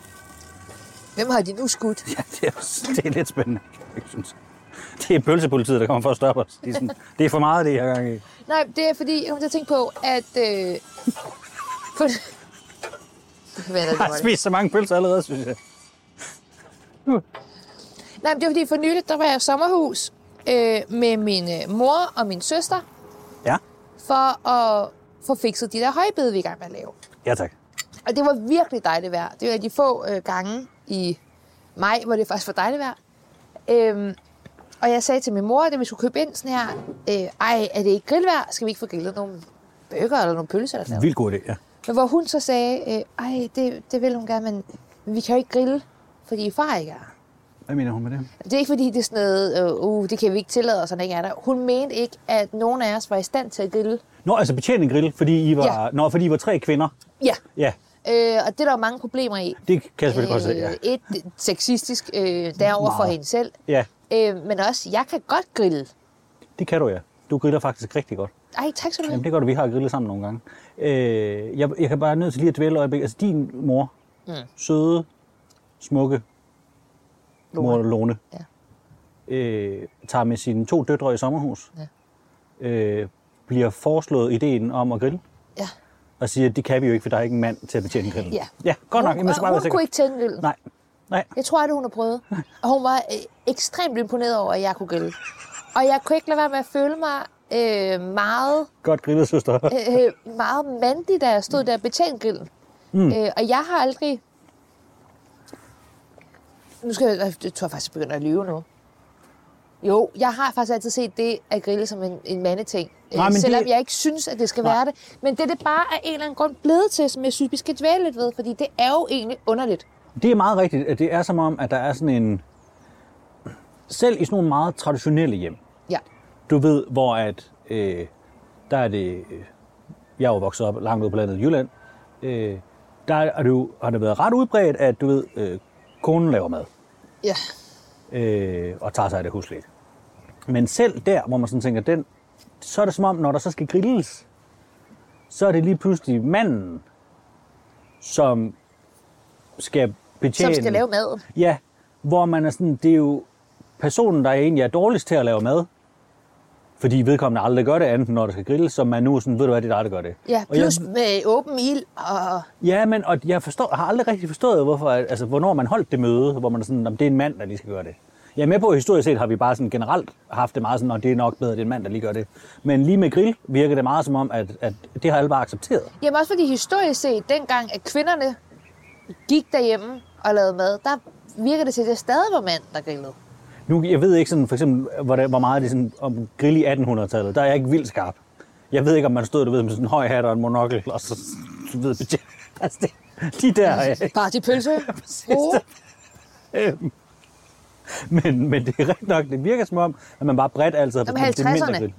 B: Hvem har de nu skudt?
A: Ja, det er, også- det er lidt spændende, jeg synes. Det er pølsepolitiet, der kommer for at stoppe os. De er sådan, det er for meget, det her gang i.
B: Nej, det er fordi, jeg kommer til at tænke på, at... Øh, for, det kan være,
A: Jeg
B: at
A: har spist så mange pølser allerede, synes jeg.
B: Nej, men det var fordi, for nyligt, der var jeg i sommerhus øh, med min øh, mor og min søster,
A: Ja,
B: for at få fikset de der højbede, vi er i gang med at lave.
A: ja tak.
B: Og det var virkelig dejligt vejr. Det var de få øh, gange i maj, hvor det faktisk var dejligt vejr. Øhm, og jeg sagde til min mor, at vi skulle købe ind sådan her, øh, ej, er det ikke grillvejr? Skal vi ikke få grillet nogle bøger eller nogle pølser? Eller sådan noget?
A: Vildt god idé, ja.
B: Men hvor hun så sagde, øh, ej, det, det vil hun gerne, men, men vi kan jo ikke grille, fordi far ikke er her.
A: Hvad mener hun med det?
B: Det er ikke fordi, det er sådan noget, øh, uh, det kan vi ikke tillade os, han ikke er der. Hun mente ikke, at nogen af os var i stand til at grille.
A: Nå, altså betjene en grill, fordi I var,
B: Ja.
A: Nå, fordi I var tre kvinder.
B: Ja,
A: Ja,
B: øh, og det er der jo mange problemer i.
A: det kan jeg selvfølgelig godt se, ja.
B: Øh, et, sexistisk, øh, derover for
A: Meget.
B: hende selv.
A: Ja,
B: Øh, men også, jeg kan godt grille.
A: det kan du, ja. Du griller faktisk rigtig godt.
B: Ej, tak skal du have.
A: Jamen, det gør du, vi har grillet sammen nogle gange. Øh, jeg, jeg kan bare nødt til lige at dvæle et øjeblik. Altså, din mor, mm. søde, smukke
B: Lone.
A: mor Lone,
B: Ja.
A: øh, tager med sine to døtre i sommerhus,
B: Ja.
A: øh, bliver foreslået ideen om at grille,
B: Ja.
A: og siger, at det kan vi jo ikke, for der er ikke en mand til at betjene grillen.
B: Ja.
A: Ja, godt nok.
B: Hun,
A: Jamen, jeg skal bare
B: hun
A: være sikker.
B: kunne ikke tænde grillen.
A: Nej, nej.
B: Jeg tror aldrig, hun har prøvet. Og hun var øh, ekstremt imponeret over, at jeg kunne grille. Og jeg kunne ikke lade være med at føle mig øh, meget,
A: Godt grillet, søster.
B: øh, meget mandig, da jeg stod der og betjente grillen. Mm. Øh, og jeg har aldrig... Nu skal jeg... Jeg tror jeg faktisk, jeg begynder at lyve nu. Jo, jeg har faktisk altid set det at grille som en, en mandeting.
A: Nej, men
B: selvom
A: det...
B: jeg ikke synes, at det skal
A: Nej.
B: være det. Men det er det bare af en eller anden grund blevet til, som jeg synes, vi skal dvæle lidt ved. Fordi det er jo egentlig underligt.
A: Det er meget rigtigt, at det er som om, at der er sådan en... Selv i sådan nogle meget traditionelle hjem.
B: Ja.
A: Du ved, hvor at... Øh, der er det... Øh, jeg er jo vokset op langt ude på landet i Jylland. Øh, der er det jo, har det været ret udbredt, at du ved, øh, konen laver mad.
B: Ja.
A: Øh, og tager sig af det husligt. Men selv der, hvor man sådan tænker, den, så er det som om, når der så skal grilles, så er det lige pludselig manden, som skal betjene...
B: Som skal lave maden.
A: Ja, hvor man er sådan, det er jo personen, der egentlig er dårligst til at lave mad, fordi vedkommende aldrig gør det andet, når der skal grilles, så man nu sådan, ved du hvad, det er dig, der gør det.
B: Ja,
A: Og jeg,
B: plus med åben ild og...
A: ja, men og jeg forstår, har aldrig rigtig forstået, hvorfor, altså, hvornår man holdt det møde, hvor man er sådan, om det er en mand, der lige skal gøre det. Jeg er med på, at historisk set har vi bare sådan generelt haft det meget sådan, og det er nok bedre, det er en mand, der lige gør det. Men lige med grill virker det meget som om, at, at det har alle bare accepteret.
B: Jamen også fordi historisk set, dengang at kvinderne gik derhjemme og lavede mad, der virker det til, at det stadig var mand, der grillede.
A: Nu, jeg ved ikke sådan, for eksempel, hvor, det, hvor meget det er sådan, om grill i attenhundredetallet. Der er jeg ikke vildt skarp. Jeg ved ikke, om man stod, du ved, med sådan en høj hat og en monokkel, og så, du ved, betjent. Altså, det, de der...
B: Altså, bare til pølse. Oh.
A: Øhm, men, men det er rigtig nok, det virker som om, at man bare bredt altid har
B: Jamen, halvtredserne.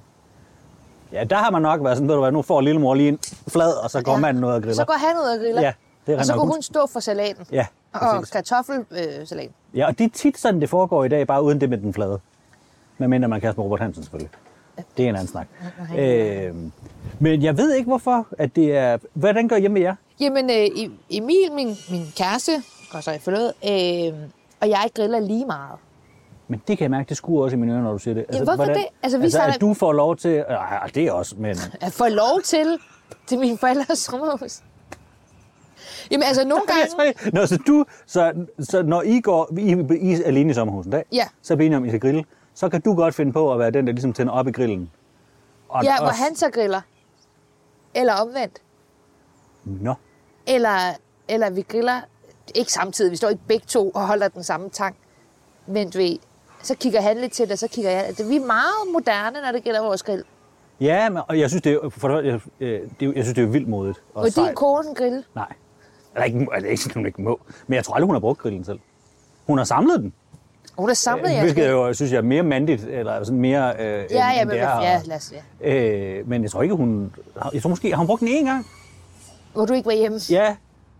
A: Ja, der har man nok været sådan, ved du hvad, nu får lillemor lige en flad, og så går ja. manden ud og griller.
B: Så går han ud og griller.
A: Ja, det er
B: og så
A: nok
B: kunne
A: hun...
B: hun stå for salaten.
A: Ja,
B: og kartoffelsalat. Øh,
A: ja, og det er tit sådan, det foregår i dag, bare uden det med den flade. Medmindre man Kasper Robert Hansen selvfølgelig. Det er en anden snak. Øh, men jeg ved ikke, hvorfor, at det er... Hvordan gør hjemme med jer?
B: Jamen, øh, Emil, min, min kæreste, går så i forlod, øh, og jeg griller lige meget.
A: Men det kan jeg mærke, det skuer også i mine ører, når du siger det.
B: Altså, hvorfor
A: hvordan,
B: det? Altså, vi
A: altså
B: starter...
A: at du får lov til... Ja, det er også, men...
B: At få lov til, til mine forældres sommerhus. Jamen, altså, nogle gange...
A: Nå, så, du, så, så når I går I, I er alene i sommerhuset, dag,
B: ja.
A: så bliver I om I skal grille, så kan du godt finde på at være den, der ligesom tænder op i grillen. Og,
B: ja, hvor
A: og...
B: han så griller. Eller omvendt.
A: Nå.
B: Eller, eller vi griller ikke samtidig. Vi står ikke begge to og holder den samme tang. Men du ved, så kigger han lidt til det, og så kigger jeg. Altså, vi er meget moderne, når det gælder vores grill.
A: Ja, men, og jeg synes, det er, for, jeg, jeg, det, jeg synes, det er vildt modigt. Og
B: og din kone grille?
A: Nej. Eller ikke, eller ikke, hun ikke må. Men jeg tror aldrig, hun har brugt grillen selv. Hun har samlet den.
B: Hun har samlet jeres
A: Hvilket jo, synes jeg, er mere mandigt, eller sådan mere... Øh,
B: ja, ja, men,
A: er,
B: ja, lad os, ja.
A: Øh, men jeg tror ikke, hun... Jeg tror måske, har hun brugt den én gang?
B: Hvor du ikke var hjemme?
A: Ja.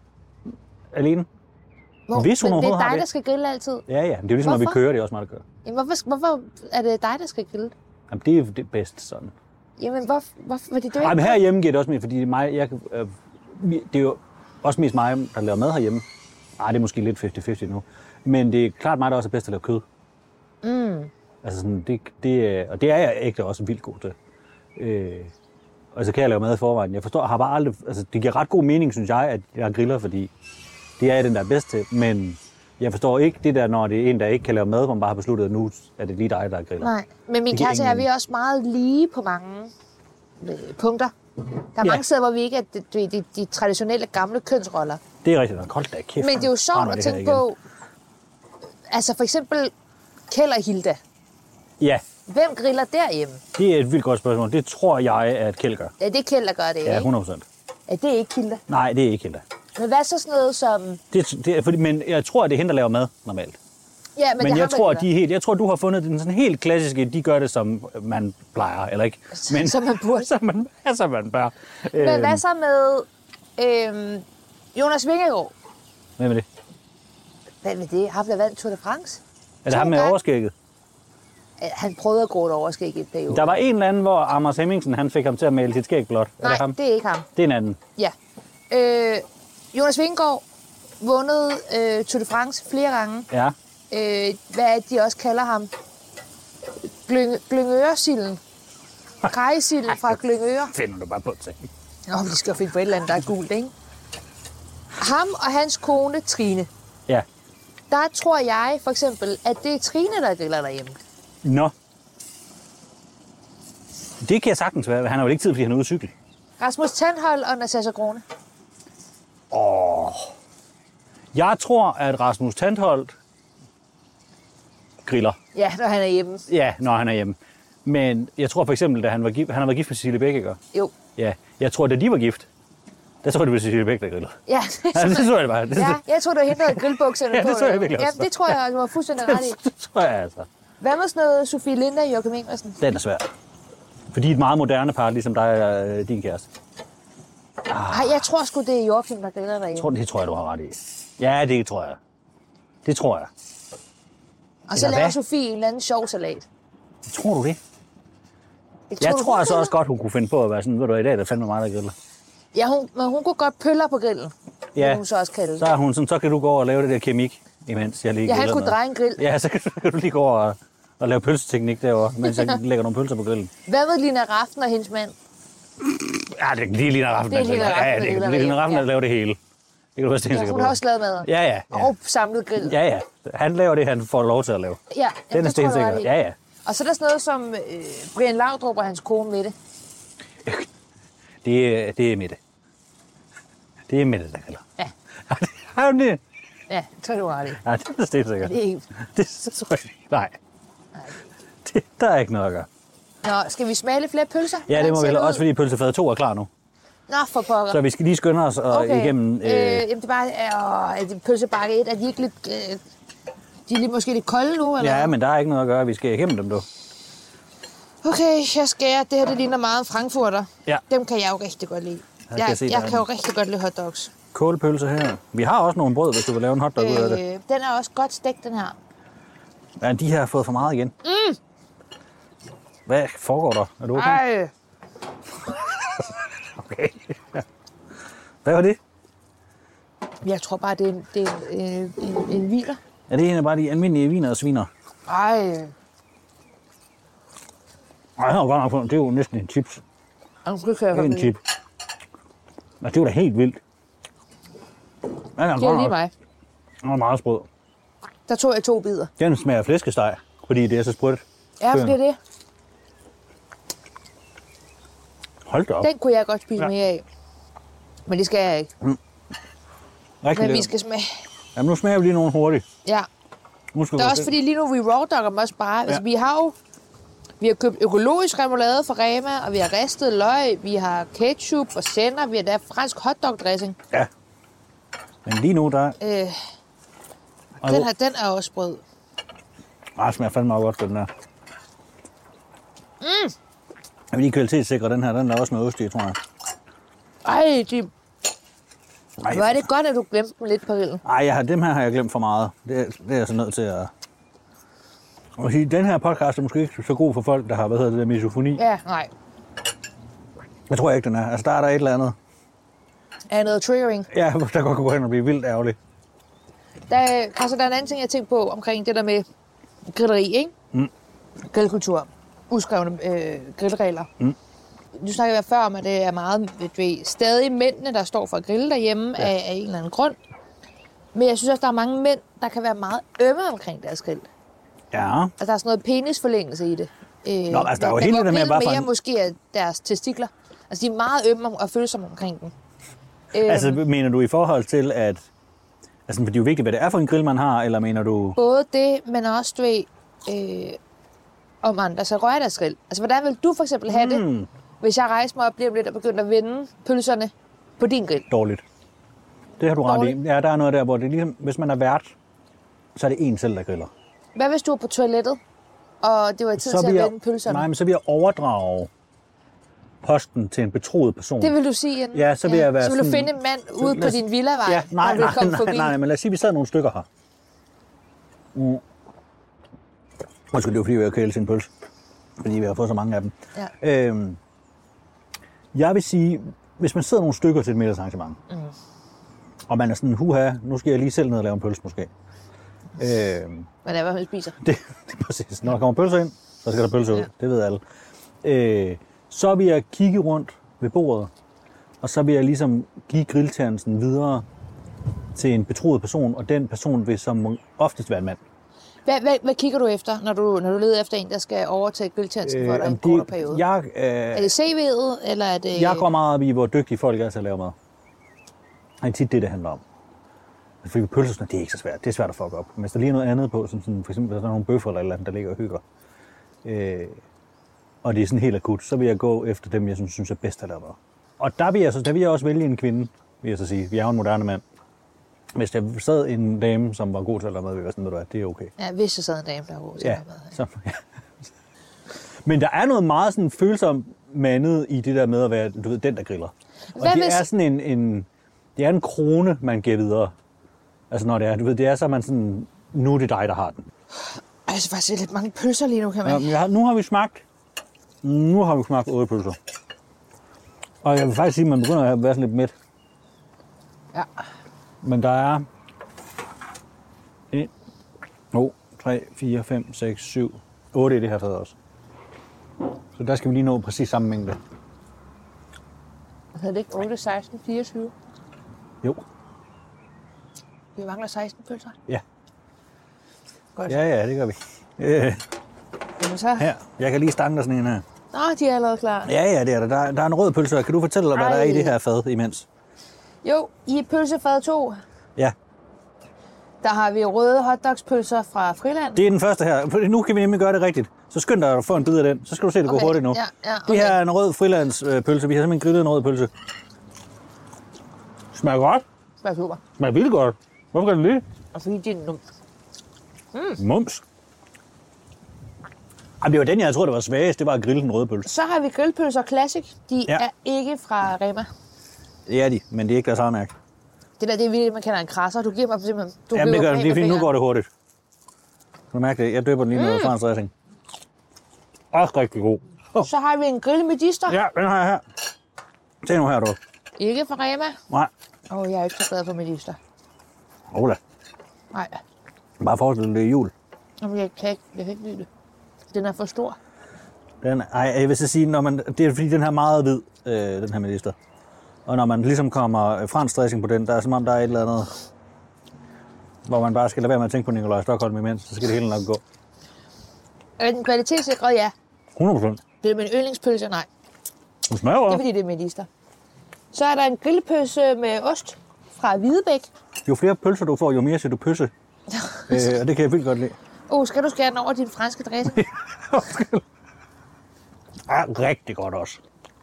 A: Alene.
B: Hvor,
A: Hvis hun
B: men det er dig,
A: det.
B: der skal grille altid?
A: Ja, ja. Det er jo ligesom, hvorfor? Når vi kører, det er også mig, der kører.
B: Jamen, hvorfor, hvorfor er det dig, der skal grille?
A: Jamen, det er det bedste sådan.
B: Jamen, hvorfor? Hvor, fordi du
A: Nej,
B: ikke...
A: men herhjemme giver det også mere, fordi det er, mig, jeg, øh, det er jo også mest mig, der laver mad herhjemme. Nej, det er måske lidt halvtreds halvtreds nu. Men det er klart mig, der også er bedst til at lave kød.
B: Mm.
A: Altså sådan, det, det, og det er jeg ægte også vildt god til. Øh, og så kan jeg lave mad i forvejen. Jeg forstår, har bare aldrig, altså det giver ret god mening, synes jeg, at jeg griller, fordi det er jeg den, der er bedst til. Men jeg forstår ikke det der, når det er en, der ikke kan lave mad, hvor man bare har besluttet, at nu er det lige dig, der griller.
B: Nej, men min kæreste er vi også meget lige på mange øh, punkter. Der er ja. mange steder, hvor vi ikke er de, de, de, de traditionelle gamle kønsroller.
A: Det er rigtigt nok. Hold da kæft.
B: Men det er jo sjovt at tænke på, altså for eksempel Kjeld og Hilda.
A: Ja.
B: Hvem griller derhjemme?
A: Det er et vildt godt spørgsmål. Det tror jeg, at Kjeld gør.
B: Ja, det er Kjeld, der gør det,
A: ja, hundrede procent.
B: Ja, det er ikke Hilda.
A: Nej, det er ikke Hilda.
B: Men hvad så sådan noget som...
A: Det, det er, fordi, men jeg tror, at det er hende, der laver mad normalt.
B: Ja, men,
A: men
B: det
A: jeg tror, at de helt, jeg tror, du har fundet den sådan helt klassiske, de gør det, som man plejer, eller ikke?
B: Men, som man burde.
A: som man, ja, som man bør.
B: Men øhm. hvad så med øhm, Jonas Vingegaard?
A: Hvem er det?
B: Hvad med det? Har der været Tour de France?
A: Er det ham med overskægget?
B: Han prøvede at gå et overskæg i et periode.
A: Der var en eller anden, hvor Anders Hemmingsen han fik ham til at male sit skæg blåt.
B: Nej,
A: er det ham?
B: det er ikke ham.
A: Det er en anden.
B: Ja. Øh, Jonas Vingegaard vundet øh, Tour de France flere gange.
A: Ja.
B: Øh, hvad er det, de også kalder ham? Glyng, Glyngøre-silden. Kajsilden fra Glyngøre.
A: Finder du bare på ting.
B: Nå, vi skal finde på et eller andet, der er gult, ikke? Ham og hans kone, Trine.
A: Ja.
B: Der tror jeg for eksempel, at det er Trine, der griller derhjemme.
A: Nå. Det kan jeg sagtens være. Han har jo ikke tid, fordi han er ude at cykle.
B: Rasmus Tandhold og Natasha Grone.
A: Åh. Jeg tror, at Rasmus Tandhold griller.
B: Ja, når han er hjemme.
A: Ja, når han er hjemme. Men jeg tror for eksempel, da han var gift, han har været gift med Cecilie Bæk, ikke?
B: Jo.
A: Ja, jeg tror, da de var gift, der tror jeg, det var Cecilie Bæk, der grillede.
B: Ja, det,
A: Ja, det tror jeg, det var. Det,
B: ja, jeg tror, du hende havde grillbukserne
A: Ja,
B: på.
A: det tror jeg virkelig også.
B: Ja, det tror jeg, du var fuldstændig ret i.
A: det tror jeg altså.
B: Hvad med sådan noget Sofie Linde og Joachim Ingersen?
A: Den er svær. Fordi et meget moderne par, ligesom dig og øh, din kæreste.
B: Ej, jeg tror sgu, det er Joachim, der griller derhjemme.
A: Jeg tror, det tror jeg, du har ret i. Ja, det tror jeg. Det tror jeg.
B: Og så
A: Eller
B: laver
A: hvad?
B: Sofie en eller anden sjov salat.
A: Tror du det?
B: Jeg
A: Jeg
B: du,
A: tror
B: hun
A: altså
B: griller?
A: også godt, hun kunne finde på at være sådan, ved du, i dag der fandme mig, der griller.
B: Ja, hun, men hun kunne godt pøller på grillen.
A: Ja,
B: Vil hun så også kalde det.
A: så er hun sådan, så kan du gå over og lave det der keramik, imens jeg lige
B: Ja, han
A: griller
B: kunne
A: noget.
B: dreje en grill.
A: Ja, så kan du, kan du lige gå over og, og lave pølseteknik derovre, mens jeg lægger nogle pølser på grillen.
B: Hvad med Lina Raften og hendes mand?
A: Ja, det er lige Lina Raffen,
B: Det er
A: der
B: Lina
A: griller.
B: Rafn,
A: Ja,
B: der
A: det er
B: griller
A: Lina
B: derhjemme,
A: Raffen, der
B: ja.
A: laver det hele. Det kan du være stensikker
B: Ja,
A: på.
B: hun har også lavet mad.
A: Ja, ja. Ja.
B: Og samlet grill.
A: Ja, ja. Han laver det, han får lov til at lave.
B: Ja,
A: Den er
B: det tror jeg, du har
A: stensikker.
B: ret i.
A: Ja, ja.
B: Og så er der sådan noget som øh, Brian Laudrup og hans kone Mette.
A: Det er, det er Mette. Det er Mette, der griller.
B: Ja.
A: Har hun det?
B: Ja, det tror jeg, du har ret i.
A: Ja, det er stensikkert.
B: Det er ikke...
A: Det tror jeg ikke. Nej. Det, der er ikke noget at gøre.
B: Nå, skal vi smage lidt flere pølser?
A: Ja, det
B: Hvordan
A: må
B: ser
A: vi
B: ud?
A: også, fordi pølsefad to er klar nu.
B: Nå, for pokker.
A: Så vi skal lige skynde os og
B: Okay.
A: igennem...
B: Øh, jamen, det er bare... Øh, er det pølsebakke et? Er de ikke lidt... Øh, de er lige, måske lidt kolde nu, eller?
A: Ja, men der er ikke noget at gøre. Vi skal igennem dem, du.
B: Okay, jeg skærer. Det her, det ligner meget en frankfurter.
A: Ja.
B: Dem kan jeg jo rigtig godt lide.
A: kan
B: Jeg,
A: jeg se,
B: jeg,
A: der er
B: kan
A: en.
B: jo rigtig godt lide hotdogs.
A: Kålpølse her. Vi har også nogle brød, hvis du vil lave en hotdog ud af det.
B: Øh, den er også godt stegt, den her.
A: Ja, de her har fået for meget igen.
B: Mm.
A: Hvad foregår der? Er du okay?
B: Ej,
A: Okay. Hvad var det?
B: jeg tror bare, det er en, det er en, øh, en, en hviler.
A: Er det en af bare de almindelige viner og sviner?
B: Ej,
A: Nej, jeg har godt nok fundet. Det er jo næsten en chips.
B: og nu kan jeg
A: Det er en
B: godt lide.
A: chip. Altså, det er jo da helt vildt. Ja, den er
B: Det er
A: godt
B: lige
A: nok-
B: mig.
A: Den er meget sprød.
B: Der tog jeg to bidder.
A: Den smager af flæskesteg, fordi det er så sprødt.
B: Ja, for det er det.
A: Hold da op.
B: Den kunne jeg godt spise
A: Ja.
B: mere af. Men det skal jeg ikke.
A: Rigtig
B: Men vi
A: lækkert.
B: skal smage.
A: Jamen, nu smager vi lige nogle hurtigt.
B: Ja.
A: Nu skal
B: Det er
A: vi
B: også
A: se.
B: fordi lige nu vi rawdogger dem også bare. Altså, vi har jo vi har købt økologisk remoulade fra Rema, og vi har ristet løg, vi har ketchup og sender, vi har der fransk hotdog-dressing.
A: Ja. Men lige nu, der...
B: Øh,
A: Og
B: den her, den er også sprød.
A: Ah, smager fandme meget godt, den der. Mm. Jeg vil lige kvalitetssikre den her. Den er også med ost i, tror jeg.
B: Ej, de,
A: Ej,
B: hvor er det godt, at du glemte dem lidt på grillen.
A: Ej, jeg har, dem her har jeg glemt for meget. Det, er- det er jeg så nødt til at... Og sige, den her podcast er måske ikke så god for folk, der har, hvad hedder det der, misofoni.
B: Ja, nej.
A: Jeg tror ikke, den er. Altså, der er der et eller andet.
B: Er noget triggering.
A: Ja, der godt kan gå hen og blive vildt ærgerlig.
B: Der, altså, der er en anden ting, jeg tænkte på omkring det der med grilleri, ikke?
A: Mm.
B: Grillkultur. Uskrevne øh, grillregler.
A: Mm.
B: Du snakkede jo før om, at det er meget ved, ved, stadig mændene, der står for at grille derhjemme ja. af, af en eller anden grund. Men jeg synes også, der er mange mænd, der kan være meget ømme omkring deres grill.
A: Ja.
B: Altså, der er sådan noget penisforlængelse i det. Øh,
A: Nå, altså, der er jo
B: man
A: hele
B: går
A: det med
B: grill
A: bare for
B: mere
A: en-
B: måske af deres testikler. Altså, de er meget ømme og følsomme omkring dem. Øh,
A: Altså, mener du i forhold til, at... Altså, det er jo vigtigt, hvad det er for en grill, man har, eller mener du...
B: Både det, men også, du ved, øh, om andre så rører deres grill. Altså, hvordan vil du for eksempel have det,
A: Mm,
B: hvis jeg rejser mig op lige om lidt og begynder at vende pølserne på din grill?
A: dårligt. Det har du ret i.
B: Dårligt?
A: Ja, der er noget der, hvor det er ligesom... Hvis man er vært, så er det en selv, der griller.
B: Hvad hvis du er på toilettet, og det var tid til at
A: vil
B: vende pølserne?
A: Nej, men så vil jeg overdrage posten til en betroet person.
B: Det vil du sige inden?
A: Ja, så vil jeg være
B: Så vil du
A: sådan-
B: finde en mand ude
A: Lad
B: på
A: os-
B: din villavej,
A: Ja, nej,
B: der vil
A: nej,
B: komme
A: nej,
B: forbi.
A: nej, men lad os sige, at vi sad nogle stykker her. Mm. Måske det var, fordi vi har kælet sin pølse. Fordi vi har fået så mange af dem.
B: Ja.
A: Øhm, jeg vil sige, hvis man sidder nogle stykker til et middagsarrangement, mm. og man er sådan, huha, nu skal jeg lige selv ned og lave en pølse måske. Øhm,
B: Men det er, hvad man spiser.
A: det, det er præcis. Når der kommer pølser ind, så skal der pølse ud.
B: Ja.
A: Det ved alle. Øh, så vil jeg kigge rundt ved bordet, og så vil jeg ligesom give grilltjernelsen videre til en betroet person, og den person vil som oftest være en mand.
B: Hvad, hvad, hvad kigger du efter, når du, når du leder efter en, der skal overtage grilltjenesten for dig i en
A: jamen,
B: kortere periode?
A: Jeg, øh,
B: Er det C V'et, eller er det...
A: jeg går meget op i, hvor dygtige folk er til at lave mad. Det er tit det, det handler om. Fordi pølser, det er ikke så svært. Det er svært at fuck op. Men hvis der lige er noget andet på, som sådan, for eksempel hvis der er nogle bøffer eller et eller andet, der ligger og hygger, øh, og det er sådan helt akut, så vil jeg gå efter dem, jeg synes, synes er bedst at lave mad. Og der vil, jeg, så, der vil jeg også vælge en kvinde, vil jeg så sige. Vi er jo en moderne mand. Hvis der sad en dame, som var god til at lave mad, vil jeg sådan, at det er okay.
B: Ja, hvis der sad en dame, der var god til
A: ja,
B: at lave mad.
A: Så, ja. Men der er noget meget sådan følsomt mandet i det der med at være, du ved, den der griller. Og
B: Hvad
A: det
B: hvis...
A: er sådan en, en, det er en krone, man giver videre. Altså når det er, du ved, det er så man sådan, nu er det dig, der har den.
B: Ej, jeg synes faktisk, det er lidt mange pølser lige nu, kan man.
A: Ja, nu har vi smagt, nu har vi smagt otte pølser. Og jeg vil faktisk sige, at man begynder at være sådan lidt mæt.
B: Ja.
A: Men der er en, to, tre, fire, fem, seks, syv, otte i det her fad også. Så der skal vi lige nå præcis samme mængde.
B: Hedder det ikke otte, seksten, fireogtyve?
A: Jo.
B: Vi mangler seksten pølser.
A: Ja.
B: Godt.
A: Ja, ja, det gør vi. Øh,
B: Jamen så...
A: her, jeg kan lige stange dig sådan en her.
B: Nå, de er allerede klar.
A: Ja, ja, det er der. Der, der er en rød pølse. Kan du fortælle dig, hvad
B: Ej.
A: der er i det her fad imens?
B: Jo, i pølsefad to,
A: Ja,
B: der har vi røde hotdogspølser fra Friland.
A: det er den første her. Nu kan vi nemlig gøre det rigtigt. Så skynd dig at få en bid af den. Så skal du se, det går
B: Okay,
A: hurtigt nu.
B: ja, ja, okay.
A: Det her er en rød frilandspølse. Vi har simpelthen grillet en rød pølse. Smager godt.
B: Smager super.
A: Smager vildt godt. Hvorfor kan du lide?
B: Og fordi det er num.
A: Mm. Mums. Jamen, det var den, jeg troede, det var svagest. Det var at grille den røde pølse.
B: Så har vi grillpølser Classic. De
A: Ja.
B: er ikke fra Rema.
A: Det er de, men det er ikke deres eget mærke.
B: Det der, det er virkelig, man kalder en krasser. Du giver mig simpelthen... Du
A: Jamen, det
B: river
A: gør
B: dem
A: det.
B: af
A: Det er
B: med
A: fint. Nu
B: fingeren.
A: går det hurtigt. Kan du mærke det? Jeg døber den lige med mm. fransk dressing. Også rigtig god. Oh.
B: Så har vi en grill medister.
A: Ja, den har jeg her. Se nu her, du.
B: Ikke fra Rema.
A: Nej.
B: Åh, oh, jeg er ikke så glad for medister.
A: Ola.
B: Nej.
A: Bare forestil dig, det er jul.
B: Jamen, jeg kan ikke, jeg kan ikke lide det. Den er for stor.
A: Den, ej, jeg vil så sige, når man, det er fordi, den her er meget hvid, øh, den her medister. Og når man ligesom kommer fransk dressing på den, der er som om, der er et eller andet, hvor man bare skal lade være med at tænke på Nikolaj Stockholm imens, så skal det hele nok gå.
B: Er den kvalitetssikret? Ja.
A: hundrede procent.
B: Det er min yndlingspølse? Nej.
A: Den smager
B: Det er
A: godt.
B: fordi, det er medister. Så er der en grillpølse med ost fra Hvidebæk.
A: Jo flere pølser du får, jo mere siger du pøsse. øh, og det kan jeg vildt godt lide.
B: Oh, skal du skære den over din franske dressing?
A: Ja, rigtig godt også.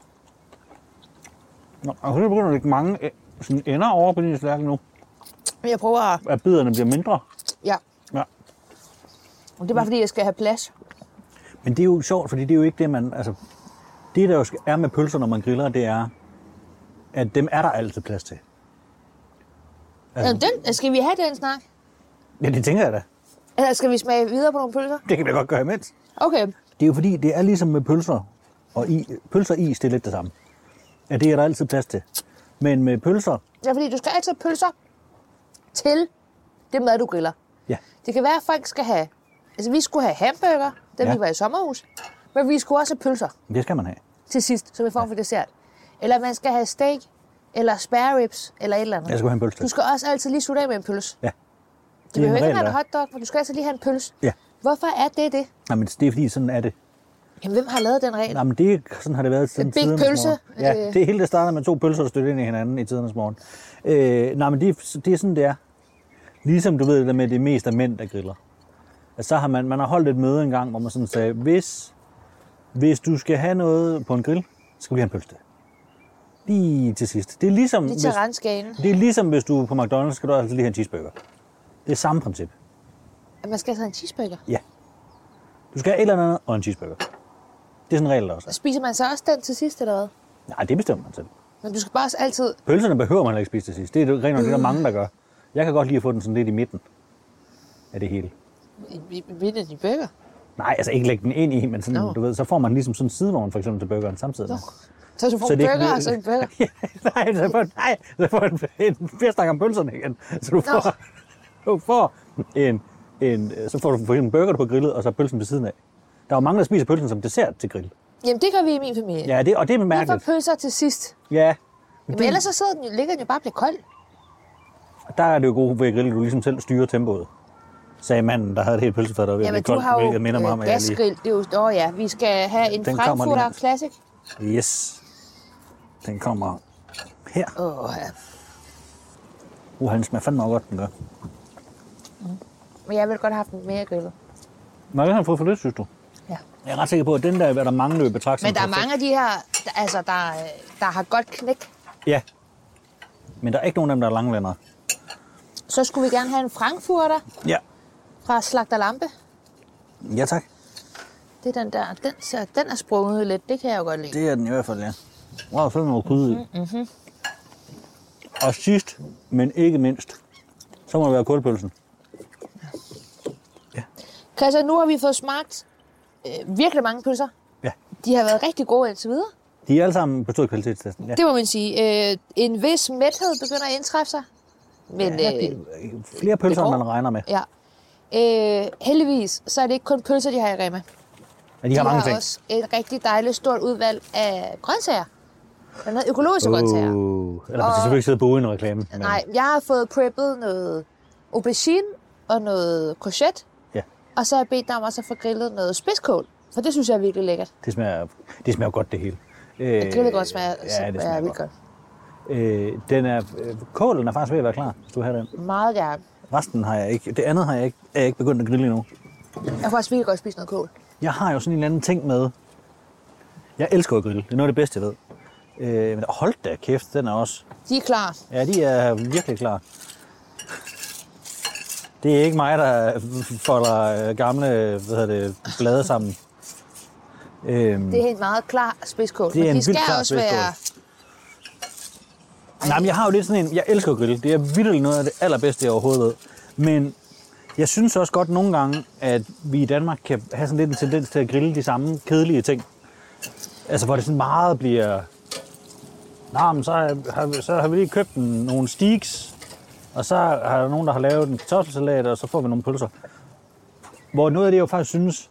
A: Nå, og så begynder at lægge mange øh, sådan ender over på din stærke nu.
B: Jeg prøver at...
A: At biderne bliver mindre.
B: Ja.
A: Ja.
B: Og det er bare fordi, jeg skal have plads.
A: Men det er jo sjovt, fordi det er jo ikke det, man... Altså, det, der jo er med pølser, når man griller, det er, at dem er der altid plads til.
B: Altså, den, skal vi have den snak?
A: Ja, det tænker jeg da.
B: Eller skal vi smage videre på nogle pølser?
A: Det kan vi godt gøre imens.
B: Okay.
A: Det er jo fordi, det er ligesom med pølser. Og i, pølser og is, det er lidt det samme. Ja, det er der altid plads til. Men med pølser...
B: Det er fordi, du skal altid have pølser til det mad, du griller.
A: Ja.
B: Det kan være, at folk skal have... Altså, vi skulle have hamburger, da
A: Ja.
B: vi var i sommerhus. Men vi skulle også have pølser
A: Det skal man have.
B: til sidst, som i form for dessert. Eller man skal have steak, eller spare ribs, eller et eller andet.
A: Jeg skal have en pølse.
B: Du skal også altid lige slutte af med en pølse.
A: Ja.
B: Du
A: Det er en
B: behøver ikke
A: regel,
B: have en
A: der er.
B: hotdog, men du skal altid lige have en pølse.
A: Ja.
B: Hvorfor er det det?
A: Nej, men det er fordi, sådan er det.
B: Jamen, hvem har lavet den regel?
A: Nej, men det er, sådan har det været siden
B: Big
A: tidernes
B: pølse,
A: morgen. Ja,
B: øh.
A: det er hele det starter med to pølser, der støtter ind i hinanden i tidernes morgen. Øh, nej, men det, er- det er sådan, det er. Ligesom du ved det der med, det mest af mænd, der griller. Altså, så har man, man har holdt et møde en gang, hvor man sådan sagde, hvis, hvis du skal have noget på en grill, så skal vi have en pølse til. Lige til sidst. Det er ligesom,
B: Det er
A: hvis,
B: til regnskagen.
A: det er ligesom hvis du er på McDonald's, skal du altid lige have en cheeseburger. Det er samme princip.
B: At man skal have en cheeseburger.
A: Ja. Du skal have et eller andet og en cheeseburger. Det er sådan en regel, der også er.
B: Spiser man så også den til sidst, eller hvad?
A: Nej, det bestemmer man selv.
B: Men du skal bare også altid...
A: Pølserne behøver man heller ikke spise til sidst. Det er jo rent nok det, der er mange, der gør. Jeg kan godt lide at få den sådan lidt i midten af det hele.
B: i midten af din burger.
A: Nej, altså ikke lægge den ind i, men sådan,
B: Nå.
A: du ved, så får man ligesom sådan en sidevogn for eksempel til burgeren samtidig.
B: Nå. Så du får
A: Så
B: en
A: det
B: burger,
A: ikke-
B: og så en burger.
A: Ja, nej, så får, nej, så får en, en flere stak om pølserne igen. Så du får, du får en, en, så får du for eksempel en burger på grillet, og så pølsen ved siden af. Der er jo mange, der spiser pølsen som dessert til grill.
B: Jamen, det gør vi i min familie.
A: Ja, det, og det er
B: Vi får
A: mærkeligt.
B: pølser til sidst.
A: Ja,
B: Men ellers så sidder den, jo- ligger den jo bare og bliver kold.
A: der er det jo gode ved at grille, du ligesom selv styrer tempoet. Sagde manden, der havde et helt pølsefad, der var ved at
B: Jamen,
A: blive
B: du
A: koldt,
B: har jo
A: hvilket minder mig om,
B: øh,
A: at jeg lige...
B: gasgrill. Det er jo... Åh oh, ja, vi skal have en
A: Den kommer
B: Frankfurter
A: lige.
B: Classic.
A: Yes. Den kommer her.
B: Åh oh, ja.
A: Uh, han smager fandme godt, den gør.
B: Mm. Men jeg ville godt have haft den mere grillet.
A: Nå, det har han fået for lidt, synes du?
B: Ja.
A: Jeg er ret sikker på, at den der, hvad der mangler i betragtning.
B: Men der er mange af de her, der, altså, der, der har godt knæk.
A: Ja. Men der er ikke nogen af dem, der er langlændere.
B: Så skulle vi gerne have en frankfurter.
A: Ja.
B: Fra Slagter Lampe.
A: Ja, tak.
B: Det er den der. Den, den er sprunget lidt. Det kan jeg jo godt lide.
A: Det er den i hvert fald, ja. Wow, så er noget krydder i.
B: Mm-hmm.
A: Og sidst, men ikke mindst, så må det være kålpølsen.
B: Ja. Christian, nu har vi fået smagt øh, virkelig mange pølser.
A: Ja.
B: De har været rigtig gode indtil videre.
A: De er alle sammen bestået kvalitetstesten. Ja.
B: Det må man sige. Øh, en vis mæthed begynder at indtræffe sig. Men,
A: ja,
B: øh,
A: flere pølser, end man regner med.
B: Ja. Øh, heldigvis, så er det ikke kun pølser, de har i Rema.
A: Ja, de har
B: de
A: mange
B: har
A: ting.
B: også et rigtig dejligt stort udvalg af grøntsager. Der er noget økologiske uh, grøntsager.
A: Eller man skal selvfølgelig ikke sidde og bruge en reklame.
B: Men... Nej, jeg har fået preppet noget aubergine og noget courgette.
A: Ja.
B: Og så har jeg bedt dig om også at få grillet noget spidskål. For det synes jeg er virkelig lækkert.
A: Det smager, det smager godt, det hele.
B: Øh, grillet godt smager,
A: ja, det smager
B: vildt godt.
A: godt. Øh, den er, kålen er faktisk ved at være klar, hvis du har den.
B: Meget gerne.
A: Resten har jeg ikke. Det andet har jeg ikke, er jeg ikke begyndt at grille endnu.
B: Jeg kan faktisk virkelig godt spise noget kål.
A: Jeg har jo sådan en eller anden ting med. Jeg elsker at grille. Det er noget af det bedste, jeg ved. Øh, men hold da kæft, den er også...
B: De er klar.
A: Ja, de er virkelig klar. Det er ikke mig, der folder gamle hvad hedder det, blade sammen. Øhm,
B: det er en meget klar spidskål.
A: Det er
B: men
A: en
B: de skal
A: vildt klar
B: også
A: spidskål.
B: være...
A: Nej, men jeg har jo lidt sådan en... Jeg elsker at grille. Det er virkelig noget af det allerbedste, jeg overhovedet ved. Men jeg synes også godt nogle gange, at vi i Danmark kan have sådan lidt en tendens til at grille de samme kedelige ting. Altså, hvor det sådan meget bliver... Nå, men så har, så har vi lige købt nogle steaks, og så har der nogen, der har lavet en kartoffelsalat, og så får vi nogle pølser. Hvor noget af det, jeg jo faktisk synes,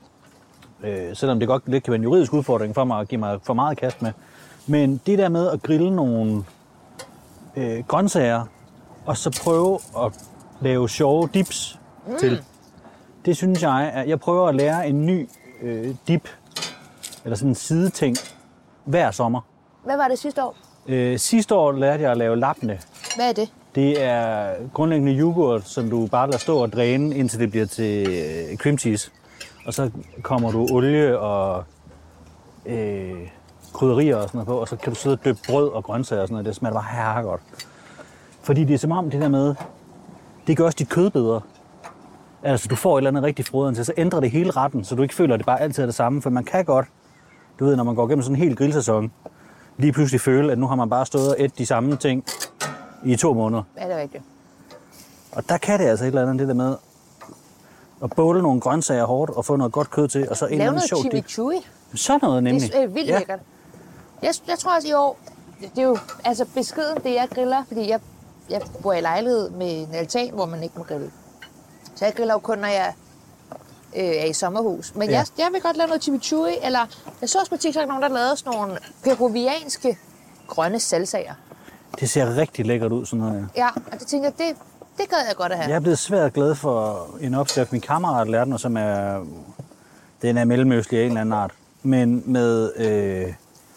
A: øh, selvom det godt lidt kan være en juridisk udfordring for mig at give mig for meget kast med, men det der med at grille nogle øh, grøntsager, og så prøve at lave sjove dips mm. til, det synes jeg, at jeg prøver at lære en ny øh, dip, eller sådan en sideting, hver sommer.
B: Hvad var det sidste år?
A: Øh, sidste år lærte jeg at lave lappene.
B: Hvad er det?
A: Det er grundlæggende yoghurt, som du bare lader stå og dræne, indtil det bliver til øh, cream cheese. Og så kommer du olie og øh, krydderier og sådan noget på, og så kan du sidde og døbe brød og grøntsager og sådan noget. Det smager bare herregodt. Fordi det er som om det der med, det gør også dit kød bedre. Altså du får et eller andet rigtig froderen til, så ændrer det hele retten, så du ikke føler, at det bare altid er det samme. For man kan godt, du ved, når man går gennem sådan en hel grillsæson, lige pludselig føle, at nu har man bare stået og ædt de samme ting i to måneder.
B: Ja, det er rigtigt.
A: Og der kan det altså et eller andet, det der med at båle nogle grøntsager hårdt og få noget godt kød til, og så en eller anden sjov dip.
B: Lave noget chimichurri.
A: Sådan noget nemlig.
B: Det er vildt ja. lækkert. Jeg, jeg tror også i år, det er jo altså beskeden, det jeg griller, fordi jeg, jeg bor i lejlighed med en altan, hvor man ikke må grille. Så jeg griller jo kun, når jeg øh, er i sommerhus. Men ja. jeg, jeg vil godt lave noget chimichurri, eller jeg så også på TikTok nogen, der lavede sådan nogle peruvianske grønne salsaer.
A: Det ser rigtig lækkert ud, sådan noget.
B: Ja, og det tænker jeg, det, det gad jeg godt at have.
A: Jeg er blevet svært glad for en opskrift, min kammerat lærte mig, som er, den er mellemøstlig af en eller anden art. Men med øh,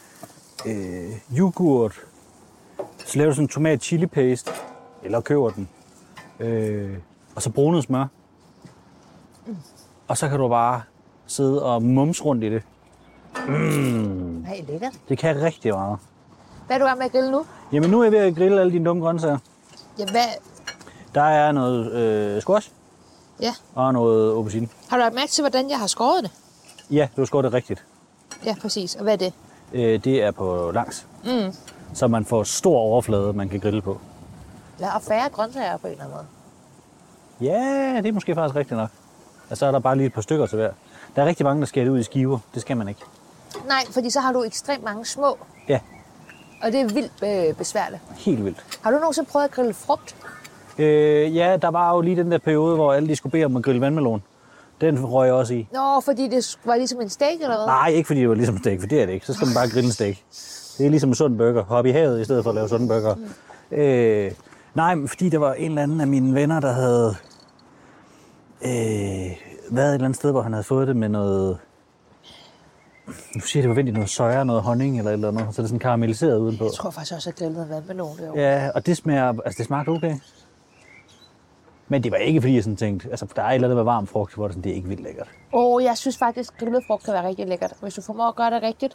A: øh, yoghurt, så laver du sådan en tomat chili paste, eller køber den, øh, og så brunet smør. Mm. Og så kan du bare sidde og mums rundt i det. Mm.
B: Hey, lækkert.
A: Det kan rigtig meget.
B: Hvad er du gang med at grille nu?
A: Jamen nu er jeg ved at grille alle dine dumme grøntsager.
B: Ja, hvad?
A: Der er noget øh, squash.
B: Ja.
A: Og noget aubergine.
B: Har du lagt mærke til, hvordan jeg har skåret det?
A: Ja, du har skåret det rigtigt.
B: Ja, præcis. Og hvad er det?
A: Øh, det er på langs.
B: Mm.
A: Så man får stor overflade, man kan grille på.
B: Ja, og færre grøntsager på en eller anden måde.
A: Ja, det er måske faktisk rigtigt nok. Og så er der bare lige et par stykker til hver. Der er rigtig mange, der skærer det ud i skiver. Det skal man ikke.
B: Nej, fordi så har du ekstremt mange små.
A: Ja.
B: Og det er vildt øh, besværligt.
A: Helt vildt.
B: Har du nogensinde prøvet at grille frugt?
A: Øh, ja, der var jo lige den der periode, hvor alle de skulle bede om at grille vandmelon. Den røg jeg også i.
B: Nå, fordi det var ligesom en steak, eller hvad?
A: Nej, ikke fordi det var ligesom en steak, for det er det ikke. Så skal man bare grille en steak. Det er ligesom en sund burger. Hop i havet i stedet for at lave sådan en burger. Mm. Øh, nej, fordi der var en eller anden af mine venner, der havde øh, været et eller andet sted, hvor han havde fået det med noget Nu siger det forventeligt noget soja, noget honning eller et eller andet, så det er sådan karamelliseret udenpå.
B: Jeg tror faktisk også, at jeg grillet vandmelon derovre.
A: Ja, og det smager, altså det smagte okay. Men det var ikke fordi, jeg sådan tænkte, altså der er et eller andet med varm frugt, hvor det, sådan, det er ikke vildt lækkert.
B: Åh, oh, jeg synes faktisk, at grillet frugt kan være rigtig lækkert. Hvis du formår at gøre det rigtigt,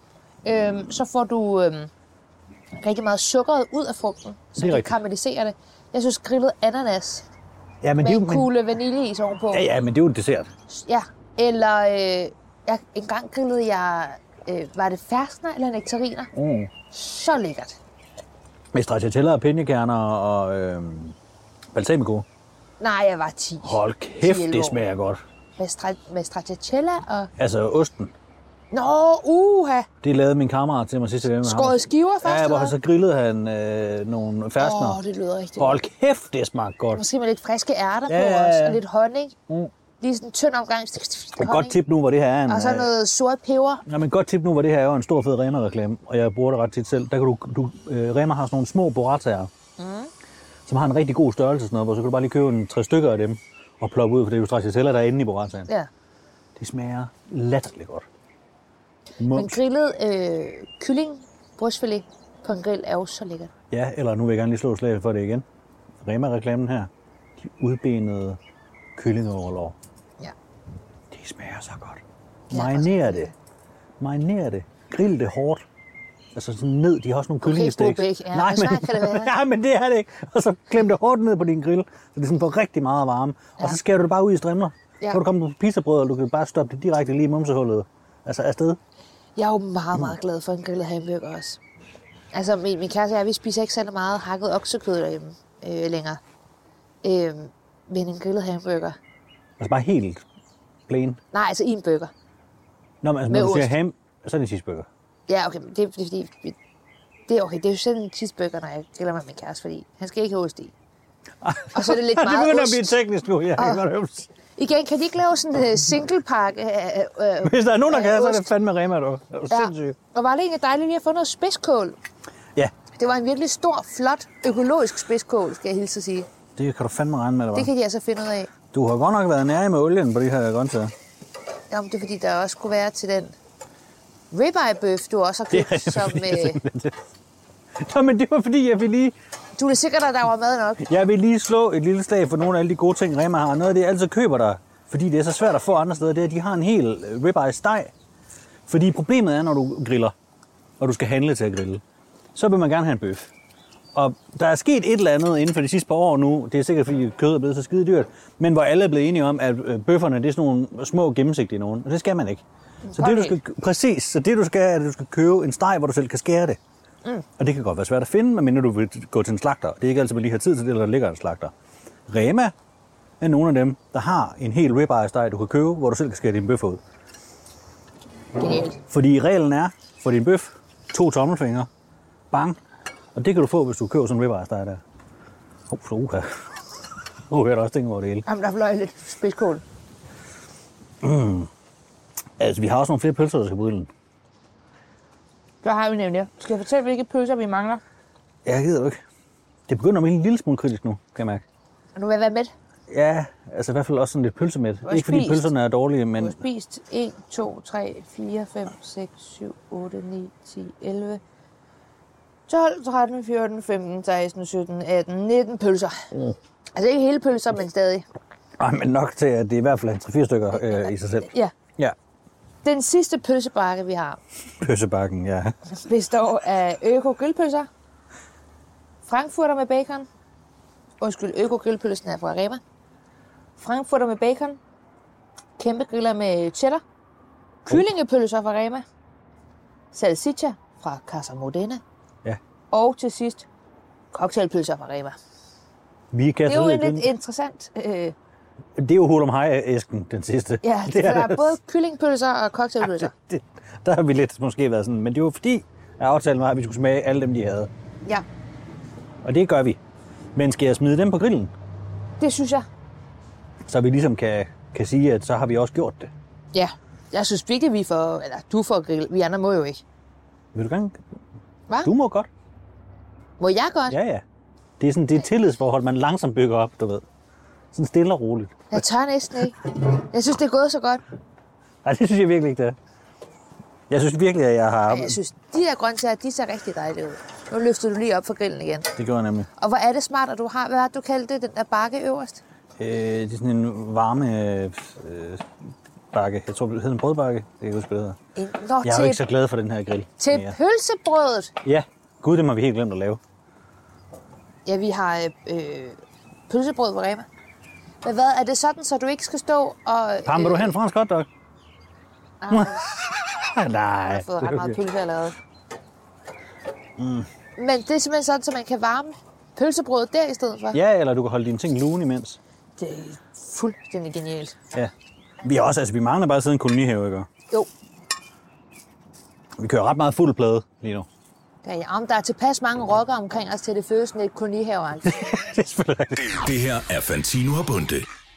B: øhm, så får du øhm, rigtig meget sukkeret ud af frugten, så det karamelliserer det. Jeg synes grillet ananas
A: ja, men
B: med
A: det er
B: en
A: jo,
B: kugle vaniljeis ovenpå.
A: Ja, ja, men det er jo en dessert.
B: Ja, eller øh, jeg, en gang grillede jeg, øh, var det ferskener eller nektariner?
A: Mm.
B: Så lækkert.
A: Med stracciatella og pinjekerner og øh, balsamico.
B: Nej, jeg var ti.
A: Hold kæft, det smager godt.
B: Med, stra- med stracciatella og...
A: Altså osten.
B: Nå, uha!
A: Det lavede min kammerat til mig sidste gang.
B: Skåret skiver først,
A: ja, hvor så grillede han øh, nogle ferskener.
B: Åh, oh, det lyder rigtig
A: Hold kæft, det smagte godt.
B: Måske med lidt friske ærter
A: ja,
B: på også, og lidt honning.
A: Mm.
B: Lige sådan en tynd omgang.
A: Et godt tip nu, hvor det her er en...
B: Og så noget sort peber.
A: Ja, men godt tip nu, hvor det her er jo en stor fed Rema-reklame, og jeg bruger det ret tit selv. Der kan du... du øh, Rema har sådan nogle små burrataer, mm. som har en rigtig god størrelse, sådan noget, hvor så kan du bare lige købe en tre stykker af dem og ploppe ud, for det er jo stracciatella, der er inde i burrataen.
B: Ja.
A: Det smager latterligt godt.
B: Men grillet øh, kylling, brystfilet på en grill er jo så lækkert.
A: Ja, eller nu vil jeg gerne lige slå slag for det igen. Rema-reklamen her. De udbenede kyllingeoverlov.
B: Ja.
A: Det smager så godt. Mariner det. Mariner det. Grill det hårdt. Altså sådan ned. De har også nogle kyllingesteks.
B: Okay, ja.
A: Nej, men, kan det være? Nej, men det er det ikke. Og så klem det hårdt ned på din grill, så det sådan får rigtig meget varme. Ja. Og så skærer du det bare ud i strimler. Ja. Så kan du komme på pizzabrød, og du kan bare stoppe det direkte lige i mumsehullet. Altså afsted.
B: Jeg er jo meget, meget glad for en grillet hamburger også. Altså, min, min kæreste og jeg, vi spiser ikke særlig meget hakket oksekød derhjemme øh, længere. Øh, men en grillet hamburger.
A: Altså bare helt plain?
B: Nej, altså i en burger.
A: Nå, men altså, når du siger ham, så er det en cheeseburger?
B: Ja, okay, men det, det, det, det, det er okay. Det er jo sådan en cheeseburger, når jeg griller med min kæreste, fordi han skal ikke have ost i. Og så er det lidt meget ost.
A: Det begynder at blive teknisk nu, ja. Og,
B: igen, kan de ikke lave sådan en single pakke af øh,
A: hvis der er nogen, der kan, så er det fandme Rema, du. Det er jo sindssygt.
B: Ja. Og var det egentlig dejligt lige at få noget spidskål?
A: Ja.
B: Det var en virkelig stor, flot, økologisk spidskål, skal jeg hilse at sige.
A: Det kan du fandme regne med, eller hvad?
B: Det kan de altså finde ud af.
A: Du har godt nok været nær med olien på de her grøntsager.
B: Jamen, det er fordi, der også skulle være til den ribeye-bøf, du også har købt.
A: Det er,
B: som,
A: det er Nå, men det var fordi, jeg ville lige...
B: Du er sikkert, at der var mad nok.
A: Jeg vil lige slå et lille slag for nogle af alle de gode ting, Rema har. Noget af det, jeg altid køber der, fordi det er så svært at få andre steder, det er, at de har en hel ribeye-steg. Fordi problemet er, når du griller, og du skal handle til at grille, så vil man gerne have en bøf. Og der er sket et eller andet inden for de sidste par år nu, det er sikkert fordi kød er blevet så skide dyrt, men hvor alle er blevet enige om, at bøfferne det er sådan nogle små gennemsigtige nogen, og det skal man ikke. Så det, du skal, præcis, så det du skal er, at du skal købe en steg, hvor du selv kan skære det. Mm. Og det kan godt være svært at finde, medmindre du vil gå til en slagter. Det er ikke altid, man lige har tid til det, eller der ligger en slagter. Rema er nogle af dem, der har en hel ribeye-steg, du kan købe, hvor du selv kan skære din bøf ud.
B: Genialt.
A: Fordi reglen er, for din bøf, to tommelfingre, bang, og det kan du få, hvis du køber sådan en ribeye-steg der. Åh, så uha. Åh, jeg har da også tænkt over det hele.
B: Jamen, der fløj lidt spidskål.
A: Mm. Altså, vi har også nogle flere pølser, der skal på grillen.
B: Der har vi nemlig. Skal jeg fortælle, hvilke pølser vi mangler?
A: Jeg gider du ikke. Det begynder at blive en lille smule kritisk nu, kan jeg mærke.
B: Og nu vil jeg være med.
A: Ja, altså i hvert fald også sådan lidt pølsemæt. Ikke
B: spist.
A: fordi pølserne er dårlige, men...
B: Du har spist en, to, tre, fire, fem, seks, syv, otte, ni, ti, elleve, tolv, tretten, fjorten, femten, seksten, sytten, atten, nitten pølser. Mm. Altså ikke hele pølser, men stadig.
A: Ej, men nok til, at det er i hvert fald tre fire stykker øh, i sig selv.
B: Ja.
A: Ja.
B: Den sidste pølsebakke, vi har,
A: Pølsebakken, ja.
B: består af øko-grillpølser, frankfurter med bacon, undskyld, øko-grillpølsen er fra Rema, frankfurter med bacon, kæmpe griller med cheddar, kyllingepølser fra Rema, salsiccia fra Casa Modena,
A: Ja.
B: og til sidst cocktailpølser fra Rema.
A: Vi kan
B: Det er jo en lidt interessant... Øh,
A: Det er jo hul om hej-æsken, den sidste.
B: ja, det er der er både kyllingpølser og cocktailpølser.
A: Ja, det, det, der har vi lidt måske været sådan, men det var fordi, at aftalen var, at vi skulle smage alle dem, de havde.
B: Ja,
A: Og det gør vi. Men skal jeg smide dem på grillen,
B: det synes jeg.
A: så vi ligesom kan, kan sige, at så har vi også gjort det.
B: Ja, jeg synes virkelig, vi får... Eller du får grill. Vi andre må jo ikke.
A: Vil du gerne?
B: Hvad?
A: Du må godt.
B: Må jeg godt?
A: Ja, ja. Det er sådan det er et tillidsforhold, man langsomt bygger op, du ved. Sådan stille og roligt.
B: Jeg tør næsten ikke. Jeg synes, det er gået så godt.
A: Nej, det synes jeg virkelig ikke, det er. Jeg synes virkelig, at jeg har...
B: Ja, jeg synes, de der grøntsager, de ser rigtig dejlige ud. Nu løfter du lige op for grillen igen.
A: Det gjorde jeg nemlig.
B: Og hvor er det smart, at du har... Hvad har du kaldt det, den der bakke øverst?
A: Øh, det er sådan en varme øh, bakke. Jeg tror, det hedder en brødbakke. Det kan jeg huske, det hedder.
B: Nå,
A: jeg er jo ikke så glad for den her grill.
B: Til mere. Pølsebrødet?
A: Ja. Gud, det må vi helt glemt at lave.
B: Ja, vi har øh, pølsebrød på Rema. Men hvad, er det sådan, så du ikke skal stå og...
A: Pam, vil øh, du have en fransk hotdog?
B: Ah,
A: Nej.
B: Jeg har fået ret meget pølse allerede. Mm. Men det er simpelthen sådan, så man kan varme pølsebrødet der i stedet for?
A: Ja, eller du kan holde dine ting lune imens.
B: Det er fuldstændig genialt.
A: Ja. Vi er også, altså vi mangler bare siden en kolonihave, ikke?
B: Jo.
A: Vi kører ret meget fuld plade lige nu.
B: Ja, ja, om der er tilpas mange rocker omkring os til det føles sådan et kolonihave.
A: Det er selvfølgelig rigtigt.
C: Det, det her er Fantino og Bunde.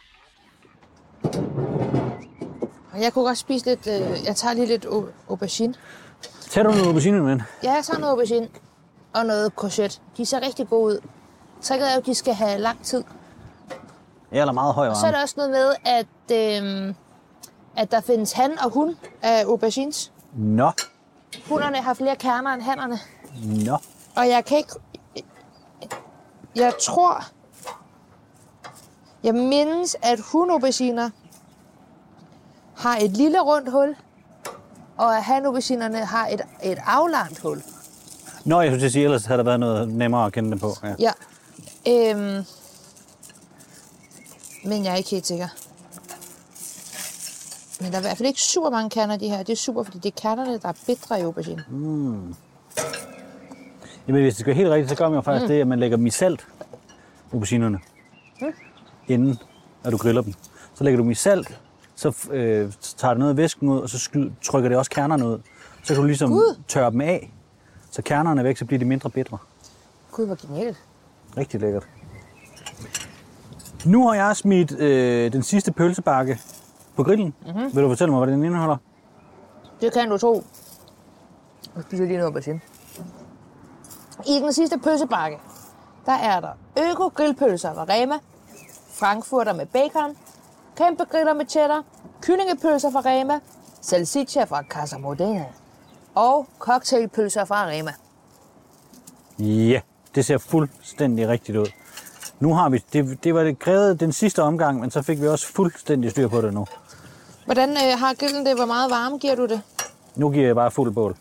B: Jeg kunne godt spise lidt... Øh, jeg tager lige lidt aubergine.
A: Tager du noget aubergine, men?
B: Ja, jeg tager noget aubergine og noget courgette. De ser rigtig gode ud. Tricket er jo, at de skal have lang tid.
A: Ja, eller meget høj varme.
B: Og så er der også noget med, at, øh, at der findes han og hun af aubergines.
A: Nå.
B: Hunderne har flere kerner end hannerne.
A: Nå.
B: Og jeg kan ikke... Jeg tror... Jeg mindes, at hunauberginer har et lille rundt hul, og at hanauberginerne har et, et aflangt hul.
A: Nå, jeg skulle sige, ellers havde der været noget nemmere at kende dem på. Ja.
B: Ja. Øhm, men jeg er ikke helt sikker. Men der er i hvert fald ikke super mange kerner, de her. Det er super, fordi det er kernerne, der er bitre i aubergine.
A: Mm. Jamen, hvis det skal være helt rigtigt, så gør man jo faktisk mm. det, at man lægger dem i salt, auberginerne, mm. inden at du griller dem. Så lægger du dem i salt, så øh, tager du noget af væsken ud, og så sky- trykker det også kernerne ud. Så kan du ligesom Gud. tørre dem af, så kernerne er væk, så bliver de mindre bitre.
B: Gud, hvor genialt.
A: Rigtig lækkert. Nu har jeg smidt øh, den sidste pølsebakke på grillen. Mm-hmm. Vil du fortælle mig, hvad den indeholder?
B: Det kan du tro. Jeg spiser lige noget aubergine. I den sidste pølsebakke, der er der øko-grillpølser fra Rema, frankfurter med bacon, kæmpe griller med cheddar, kyllingepølser fra Rema, salsiccia fra Casa Modena og cocktailpølser fra Rema.
A: Ja, det ser fuldstændig rigtigt ud. Nu har vi, det, det var det krævede den sidste omgang, men så fik vi også fuldstændig styr på det nu.
B: Hvordan øh, har grillen det? Hvor meget varme giver du det?
A: Nu giver jeg bare fuld bål.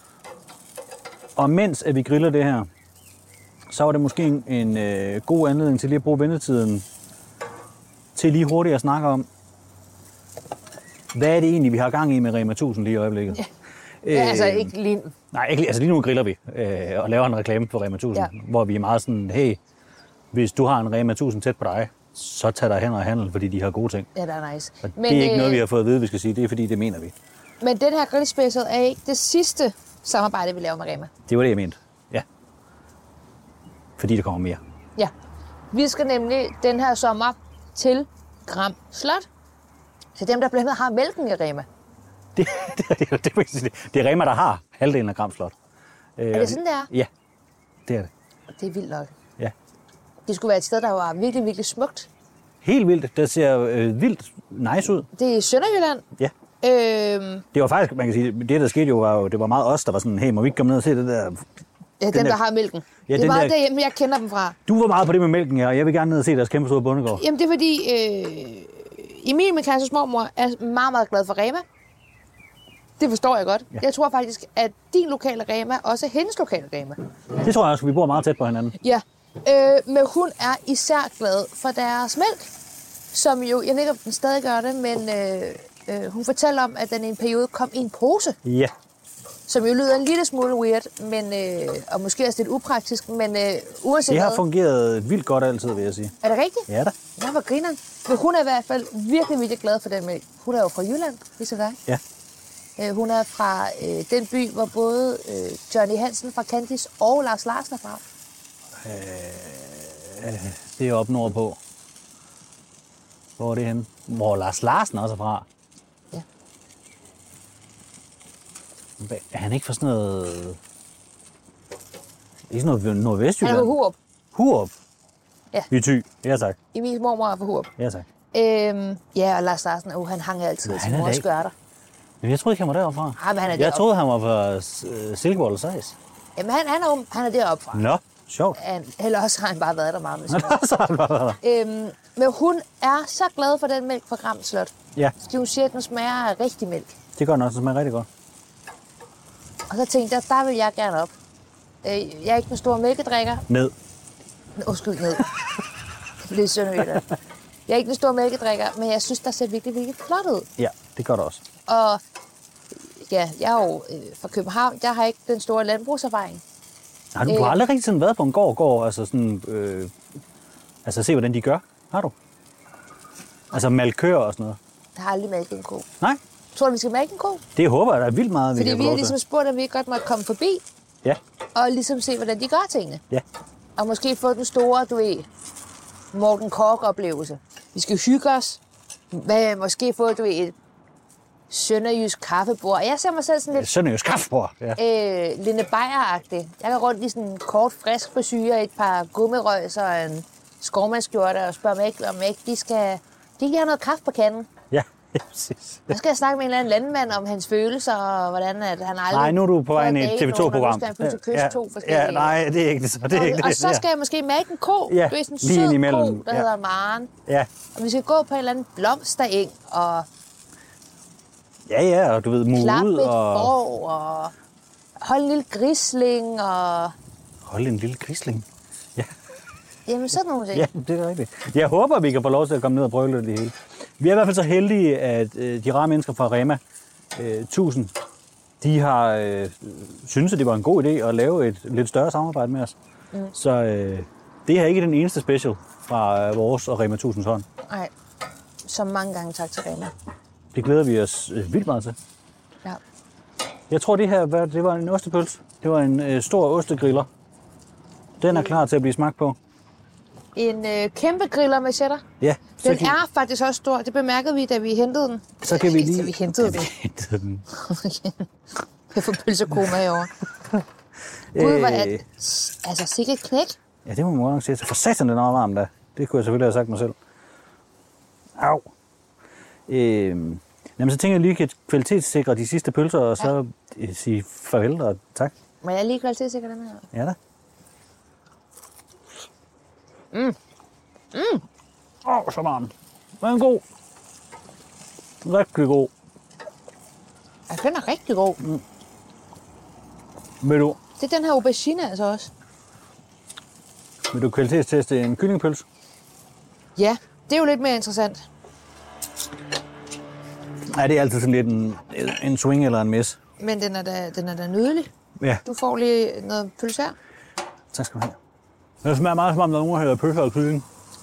A: Og mens at vi griller det her, så var det måske en, en øh, god anledning til lige at bruge ventetiden til lige hurtigt at snakke om, hvad er det egentlig, vi har gang i med Rema tusind lige i øjeblikket?
B: Ja, ja altså ikke lige...
A: Nej, ikke, altså lige nu griller vi øh, og laver en reklame på Rema tusind, ja. Hvor vi er meget sådan, hey, hvis du har en Rema tusind tæt på dig, så tag dig hen og handel, fordi de har gode ting.
B: Ja, det er nice.
A: Og men, det er ikke øh, noget, vi har fået at vide, vi skal sige. Det er, fordi det mener vi.
B: Men den her grillspecial er ikke det sidste samarbejde, vi laver med Rema.
A: Det var det, jeg mente. Ja. Fordi der kommer mere.
B: Ja. Vi skal nemlig den her sommer til Gram Slot. Til dem, der blandt andet har mælken i Rema.
A: Det, det, det, det, det, det er Rema, der har halvdelen af Gram Slot.
B: Er det sådan, det er?
A: Ja, det er det.
B: Det er vildt nok.
A: Ja.
B: Det skulle være et sted, der var virkelig, virkelig smukt.
A: Helt vildt. Det ser øh, vildt nice ud.
B: Det er i Sønderjylland.
A: Ja.
B: Øhm,
A: det var faktisk, man kan sige, det der skete jo, var jo, det var meget os, der var sådan, hey, må vi ikke komme ned og se det der?
B: Ja, dem, der, der har mælken. Ja, det er meget der, derhjemme, jeg kender dem fra.
A: Du var meget på det med mælken, ja, og jeg vil gerne ned og se deres kæmpe store bondegård.
B: Jamen, det er fordi, øh, Emil, min kærestes mormor, er meget, meget glad for Rema. Det forstår jeg godt. Ja. Jeg tror faktisk, at din lokale Rema også er hendes lokale Rema.
A: Det tror jeg også, vi bor meget tæt på hinanden.
B: Ja, øh, men hun er især glad for deres mælk, som jo, jeg ved ikke, om den stadig gør det, men øh, øh, hun fortæller om, at den i en periode kom i en pose.
A: Ja.
B: Som jo lyder en lille smule weird, men, øh, og måske også lidt upraktisk, men øh, uanset
A: det har
B: hvad,
A: fungeret vildt godt altid, vil jeg sige.
B: Er det rigtigt?
A: Ja da.
B: Ja, hvor griner. Men hun er i hvert fald virkelig, virkelig glad for den mælk. Hun er jo fra Jylland, ligesom dig.
A: Ja.
B: Øh, hun er fra øh, den by, hvor både øh, Johnny Hansen fra Candice og Lars Larsen er fra.
A: Øh, det er oppe nordpå. Hvor er det henne? Hvor Lars Larsen også er fra.
B: Ja.
A: Er han ikke fra sådan noget... Ikke sådan noget nordvestjylland?
B: Han er fra Hurup.
A: Hurup?
B: Ja.
A: I Thy. Ja, tak.
B: Emils mormor er fra Hurup.
A: Ja, tak.
B: Øhm, ja, og Lars Larsen, uh, han hang altid af sin mors skørter.
A: Men jeg troede ikke, han var deroppe fra.
B: Ah, men han er
A: jeg
B: deroppe.
A: troede, han var fra uh, Silkeborg eller Seis.
B: Jamen, han, han, er, han er deroppe fra.
A: Nå, sjovt.
B: Han, eller også har han bare været der meget med
A: Nå, så har han bare været der.
B: øhm, Men hun er så glad for den mælk fra Gram Slot.
A: Ja,
B: Fordi hun siger, at den smager af rigtig mælk.
A: det gør den også. Det smager rigtig godt.
B: Og så tænkte jeg, der vil jeg gerne op. Øh, Jeg er ikke en stor mælkedrikker.
A: Ned.
B: Undskyld, ned. Det bliver Sønderjylland. Jeg er ikke en stor mælkedrikker, men jeg synes, der ser virkelig, virkelig flot ud.
A: Ja, det gør det også.
B: Og ja, jeg er jo øh, fra København. Jeg har ikke den store landbrugserfaring.
A: Har du, du har aldrig rigtig sådan været på en gård, gård altså sådan, øh, altså se, hvordan de gør? Har du? Altså malkør og sådan noget?
B: Jeg har aldrig malket en ko.
A: Nej,
B: Tror du, vi skal malke en ko?
A: det håber jeg da vildt meget, vi
B: Fordi
A: kan
B: vi
A: få
B: har
A: lov til.
B: ligesom spurgt, om vi godt måtte komme forbi
A: Ja,
B: og ligesom se, hvordan de gør tingene.
A: ja.
B: Og måske få den store, du ved, Morten Kork-oplevelse. Vi skal hygge os. Hvad, måske få, du ved, et sønderjysk kaffebord. Jeg ser mig selv sådan lidt
A: Sønderjysk kaffebord. Ja.
B: øh, Linde Beyer-agtig. Jeg går rundt i sådan en kort, frisk frisyre, et par gummirøjser og en skovmandskjorte og spørger mig ikke, om ikke de skal, de kan have noget kaffe på kanden.
A: Ja, ja, præcis.
B: Så skal jeg snakke med en eller anden landmand om hans følelser og hvordan at han aldrig...
A: Nej, nu er du på vej ind i et
B: prøvet
A: T V
B: at date nogen,
A: to-program.
B: og nu skal han pludselig kysse
A: ja,
B: to forskellige...
A: ja, nej, det er ikke det. Så det er ikke
B: og, og
A: det.
B: så skal jeg måske mærke en ko.
A: Ja,
B: Du er sådan en
A: lige
B: sød
A: indimellem.
B: ko, der
A: Ja.
B: hedder Maren.
A: Ja.
B: Og vi skal gå på en eller anden blomstereng og
A: ja, ja, og du ved,
B: klappe
A: mude
B: et
A: og
B: får og holde en lille grisling og...
A: holde en lille grisling. Ja,
B: Jamen sådan nogle ting.
A: ja, det er rigtigt. Jeg håber, vi kan få lov til at komme ned og prøve lidt det hele. Vi er i hvert fald så heldige, at øh, de rare mennesker fra Rema øh, tusind, de har øh, synes, at det var en god idé at lave et lidt større samarbejde med os. Mm. Så øh, det er ikke den eneste special fra øh, vores og Rema tusinds hånd.
B: Nej, så mange gange tak til Rema.
A: Det glæder vi os øh, vildt meget til.
B: Ja.
A: Jeg tror, det her hvad, det var en ostepølse. Det var en øh, stor ostegriller. Den er klar til at blive smagt på.
B: En øh, kæmpe griller med cheddar.
A: Ja, så
B: Den
A: kan,
B: er faktisk også stor. Det bemærkede vi, da vi hentede den.
A: så kan vi
B: Da
A: lige...
B: vi hentede
A: Ja,
B: den.
A: vi hentede den.
B: Jeg får pølsekoma herovre. Gud, hvor er det... Altså, sikkert knæk.
A: Ja, det må man godt nok sige. For satan, den er varm da. Det kunne jeg selvfølgelig have sagt mig selv. Au. Øhm, jamen, så tænker jeg lige, at kvalitetssikre de sidste pølser, og så ja. sige farvel og tak.
B: Men jeg er lige kvalitetssikre den her.
A: Ja da.
B: Mm. Mm.
A: Åh, oh, så varm. Den er god. Rigtig god.
B: Ja, den er rigtig god. Mm.
A: Vil du,
B: Det er den her aubergine altså også.
A: vil du kvalitetsteste en kyllingpølse?
B: Ja, det er jo lidt mere interessant.
A: Ja, det er altid sådan lidt en, en swing eller en miss.
B: Men den er da, den er da nydelig.
A: Ja,
B: Du får lige noget pølse her.
A: tak skal du have. Det smager meget som om, der er nogen, der hedder pølse og kylling.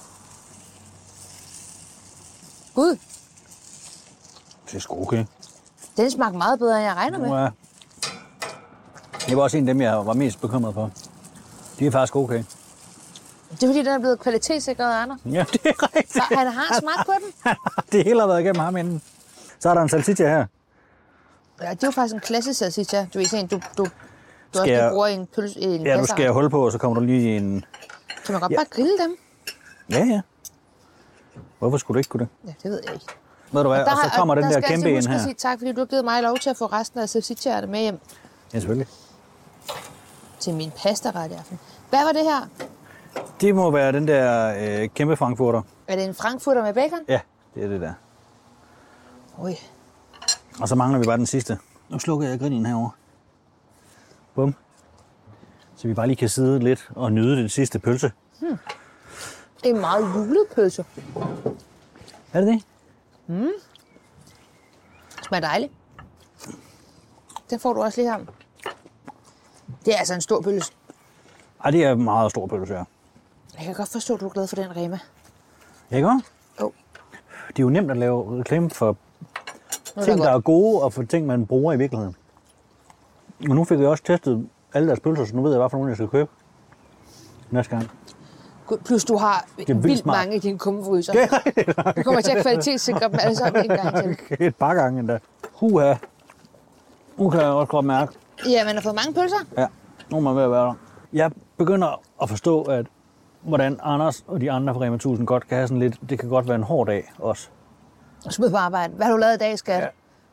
B: Gud,
A: Det er sgu okay.
B: den smagte meget bedre, end jeg regner med.
A: Ja. Det var også en af dem, jeg var mest bekymret for. De er faktisk okay.
B: Det er fordi, den er blevet kvalitetssikret af Anders.
A: Ja, det er rigtigt.
B: Så han har smagt på den.
A: Det hele har været igennem ham inden. Så er der en salsiccia her.
B: Ja, det er jo faktisk en klassisk salsiccia. Du ved sådan en, du, du, du også
A: jeg-
B: lige bruger i en pølse. I en
A: Ja, nu
B: kasser.
A: skal jeg holde på, og så kommer du lige i en...
B: Kan man godt
A: Ja.
B: bare grille dem?
A: Ja, ja. Hvorfor skulle du ikke kunne det?
B: Ja, det ved jeg ikke.
A: Ved du hvad, og, så kommer den der,
B: der
A: kæmpe
B: skal jeg
A: en
B: altså
A: her.
B: huske at sige tak, fordi du har givet mig lov til at få resten af salsicciaerne med hjem
A: Ja, selvfølgelig.
B: til min pastaret i aften. Hvad var det her?
A: Det må være den der øh, kæmpe frankfurter.
B: Er det en frankfurter med bacon?
A: Ja, det er det der.
B: Ui.
A: Og så mangler vi bare den sidste. Nu slukker jeg grillen herovre. Bum. Så vi bare lige kan sidde lidt og nyde den sidste pølse.
B: Hmm. Det er en meget julet pølse.
A: Er det det?
B: Det smager dejligt. Den får du også lige her. Det er altså en stor pølse.
A: Ej, det er en meget stor pølse, ja.
B: Jeg kan godt forstå, at du er glad for den, Rema.
A: Ja, ikke også?
B: Jo.
A: Det er jo nemt at lave reklame for
B: Nu er
A: ting,
B: det
A: der
B: godt.
A: er gode, og for ting, man bruger i virkeligheden. Og nu fik jeg også testet alle deres pølser, så nu ved jeg, hvad for nogle jeg skal købe næste gang.
B: Gud, plus du har
A: vildt
B: vildt
A: smart.
B: mange i dine kummefryser.
A: Det er rigtigt.
B: Du kommer til at kvalitetssikre dem alle sammen en gang til.
A: Et par gange endda. Huha. Nu kan jeg også godt mærke.
B: Ja, man har fået mange pølser.
A: Ja, nu er man ved at være der. Jeg begynder at forstå, at hvordan Anders og de andre fra Rema tusind godt kan have sådan lidt, det kan godt være en hård dag også.
B: Og smid på arbejde. Hvad har du lavet i dag, skat?
A: Ja.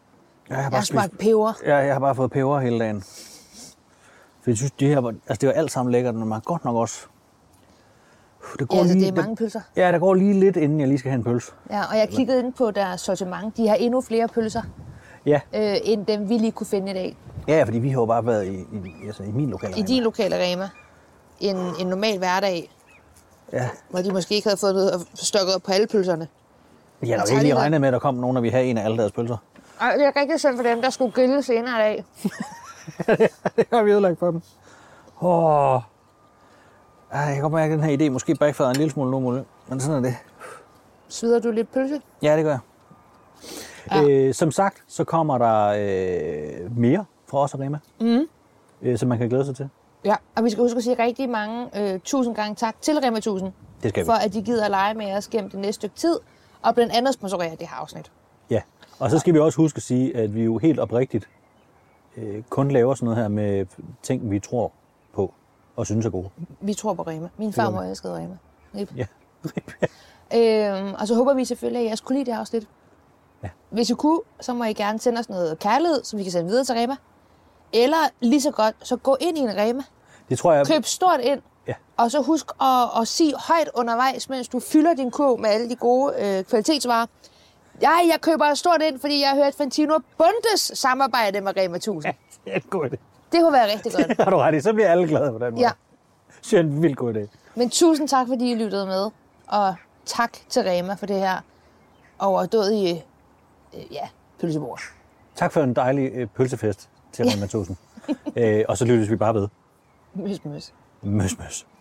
A: Jeg har
B: Jeg
A: bare,
B: har smagt
A: spist,
B: peber.
A: ja, jeg har bare fået peber hele dagen. For jeg synes, det her var, altså det var alt sammen lækkert, men man godt nok også. Det går
B: Ja, altså,
A: lige,
B: det er mange pølser.
A: Ja, der går lige lidt, inden jeg lige skal have en pølse.
B: Ja, og jeg kiggede ind på deres sortiment. De har endnu flere pølser,
A: Ja,
B: øh, end dem vi lige kunne finde i dag.
A: ja, fordi vi har jo bare været i, i, altså, i min lokale
B: I din lokale Rema. En, en normal hverdag,
A: Ja,
B: hvor de måske ikke havde fået noget stokket op på alle pølserne.
A: jeg har nok
B: tager
A: ikke lige
B: lige
A: regnet med, at der kom nogen, der ville have en af alle deres pølser.
B: Ej, det er rigtig synd for dem, der skulle grille senere i dag.
A: Det har vi ødelagt for dem. Åh. Ej, jeg kan godt mærke, at den her idé måske backfirer en lille smule nu, muligt. Men sådan er det.
B: Svider du lidt pølse?
A: Ja, det gør jeg.
B: Ja.
A: Øh, som sagt, så kommer der øh, mere fra os og Rema,
B: Mm.
A: øh, som man kan glæde sig til.
B: Ja, og vi skal huske at sige rigtig mange øh, tusind gange tak til Rema tusind,
A: Det skal vi.
B: for at de gider at lege med os gennem det næste stykke tid, og blandt andet sponsorere det her afsnit.
A: Ja, og så skal vi også huske at sige, at vi jo helt oprigtigt øh, kun laver sådan noget her med ting, vi tror på og synes er gode.
B: Vi tror på Rema. Min farmor elskede Rema. Rip.
A: Ja.
B: Øhm, og så håber vi selvfølgelig, at I også kunne lide det afsnit.
A: Ja.
B: Hvis I kunne, så må I gerne sende os noget kærlighed, som vi kan sende videre til Rema. Eller lige så godt, så gå ind i en Rema.
A: Det tror jeg...
B: Køb stort ind.
A: Ja.
B: Og så husk at, at sige højt undervejs, mens du fylder din kurv med alle de gode øh, kvalitetsvarer. Ja, jeg køber stort ind, fordi jeg har hørt Fantino Bundes samarbejde med Rema tusind.
A: Ja, det er en god idé.
B: Det kunne være rigtig godt.
A: Det har du ret i. Så bliver alle glade på den måde.
B: Ja.
A: Det er en vildt god idé.
B: Men tusind tak, fordi I lyttede med. Og tak til Rema for det her overdådige øh, ja, pølsebord.
A: Tak for en dejlig øh, pølsefest til Rema tusind. øh, og så lyttes vi bare ved.
B: Møs, møs.
A: Møs, møs.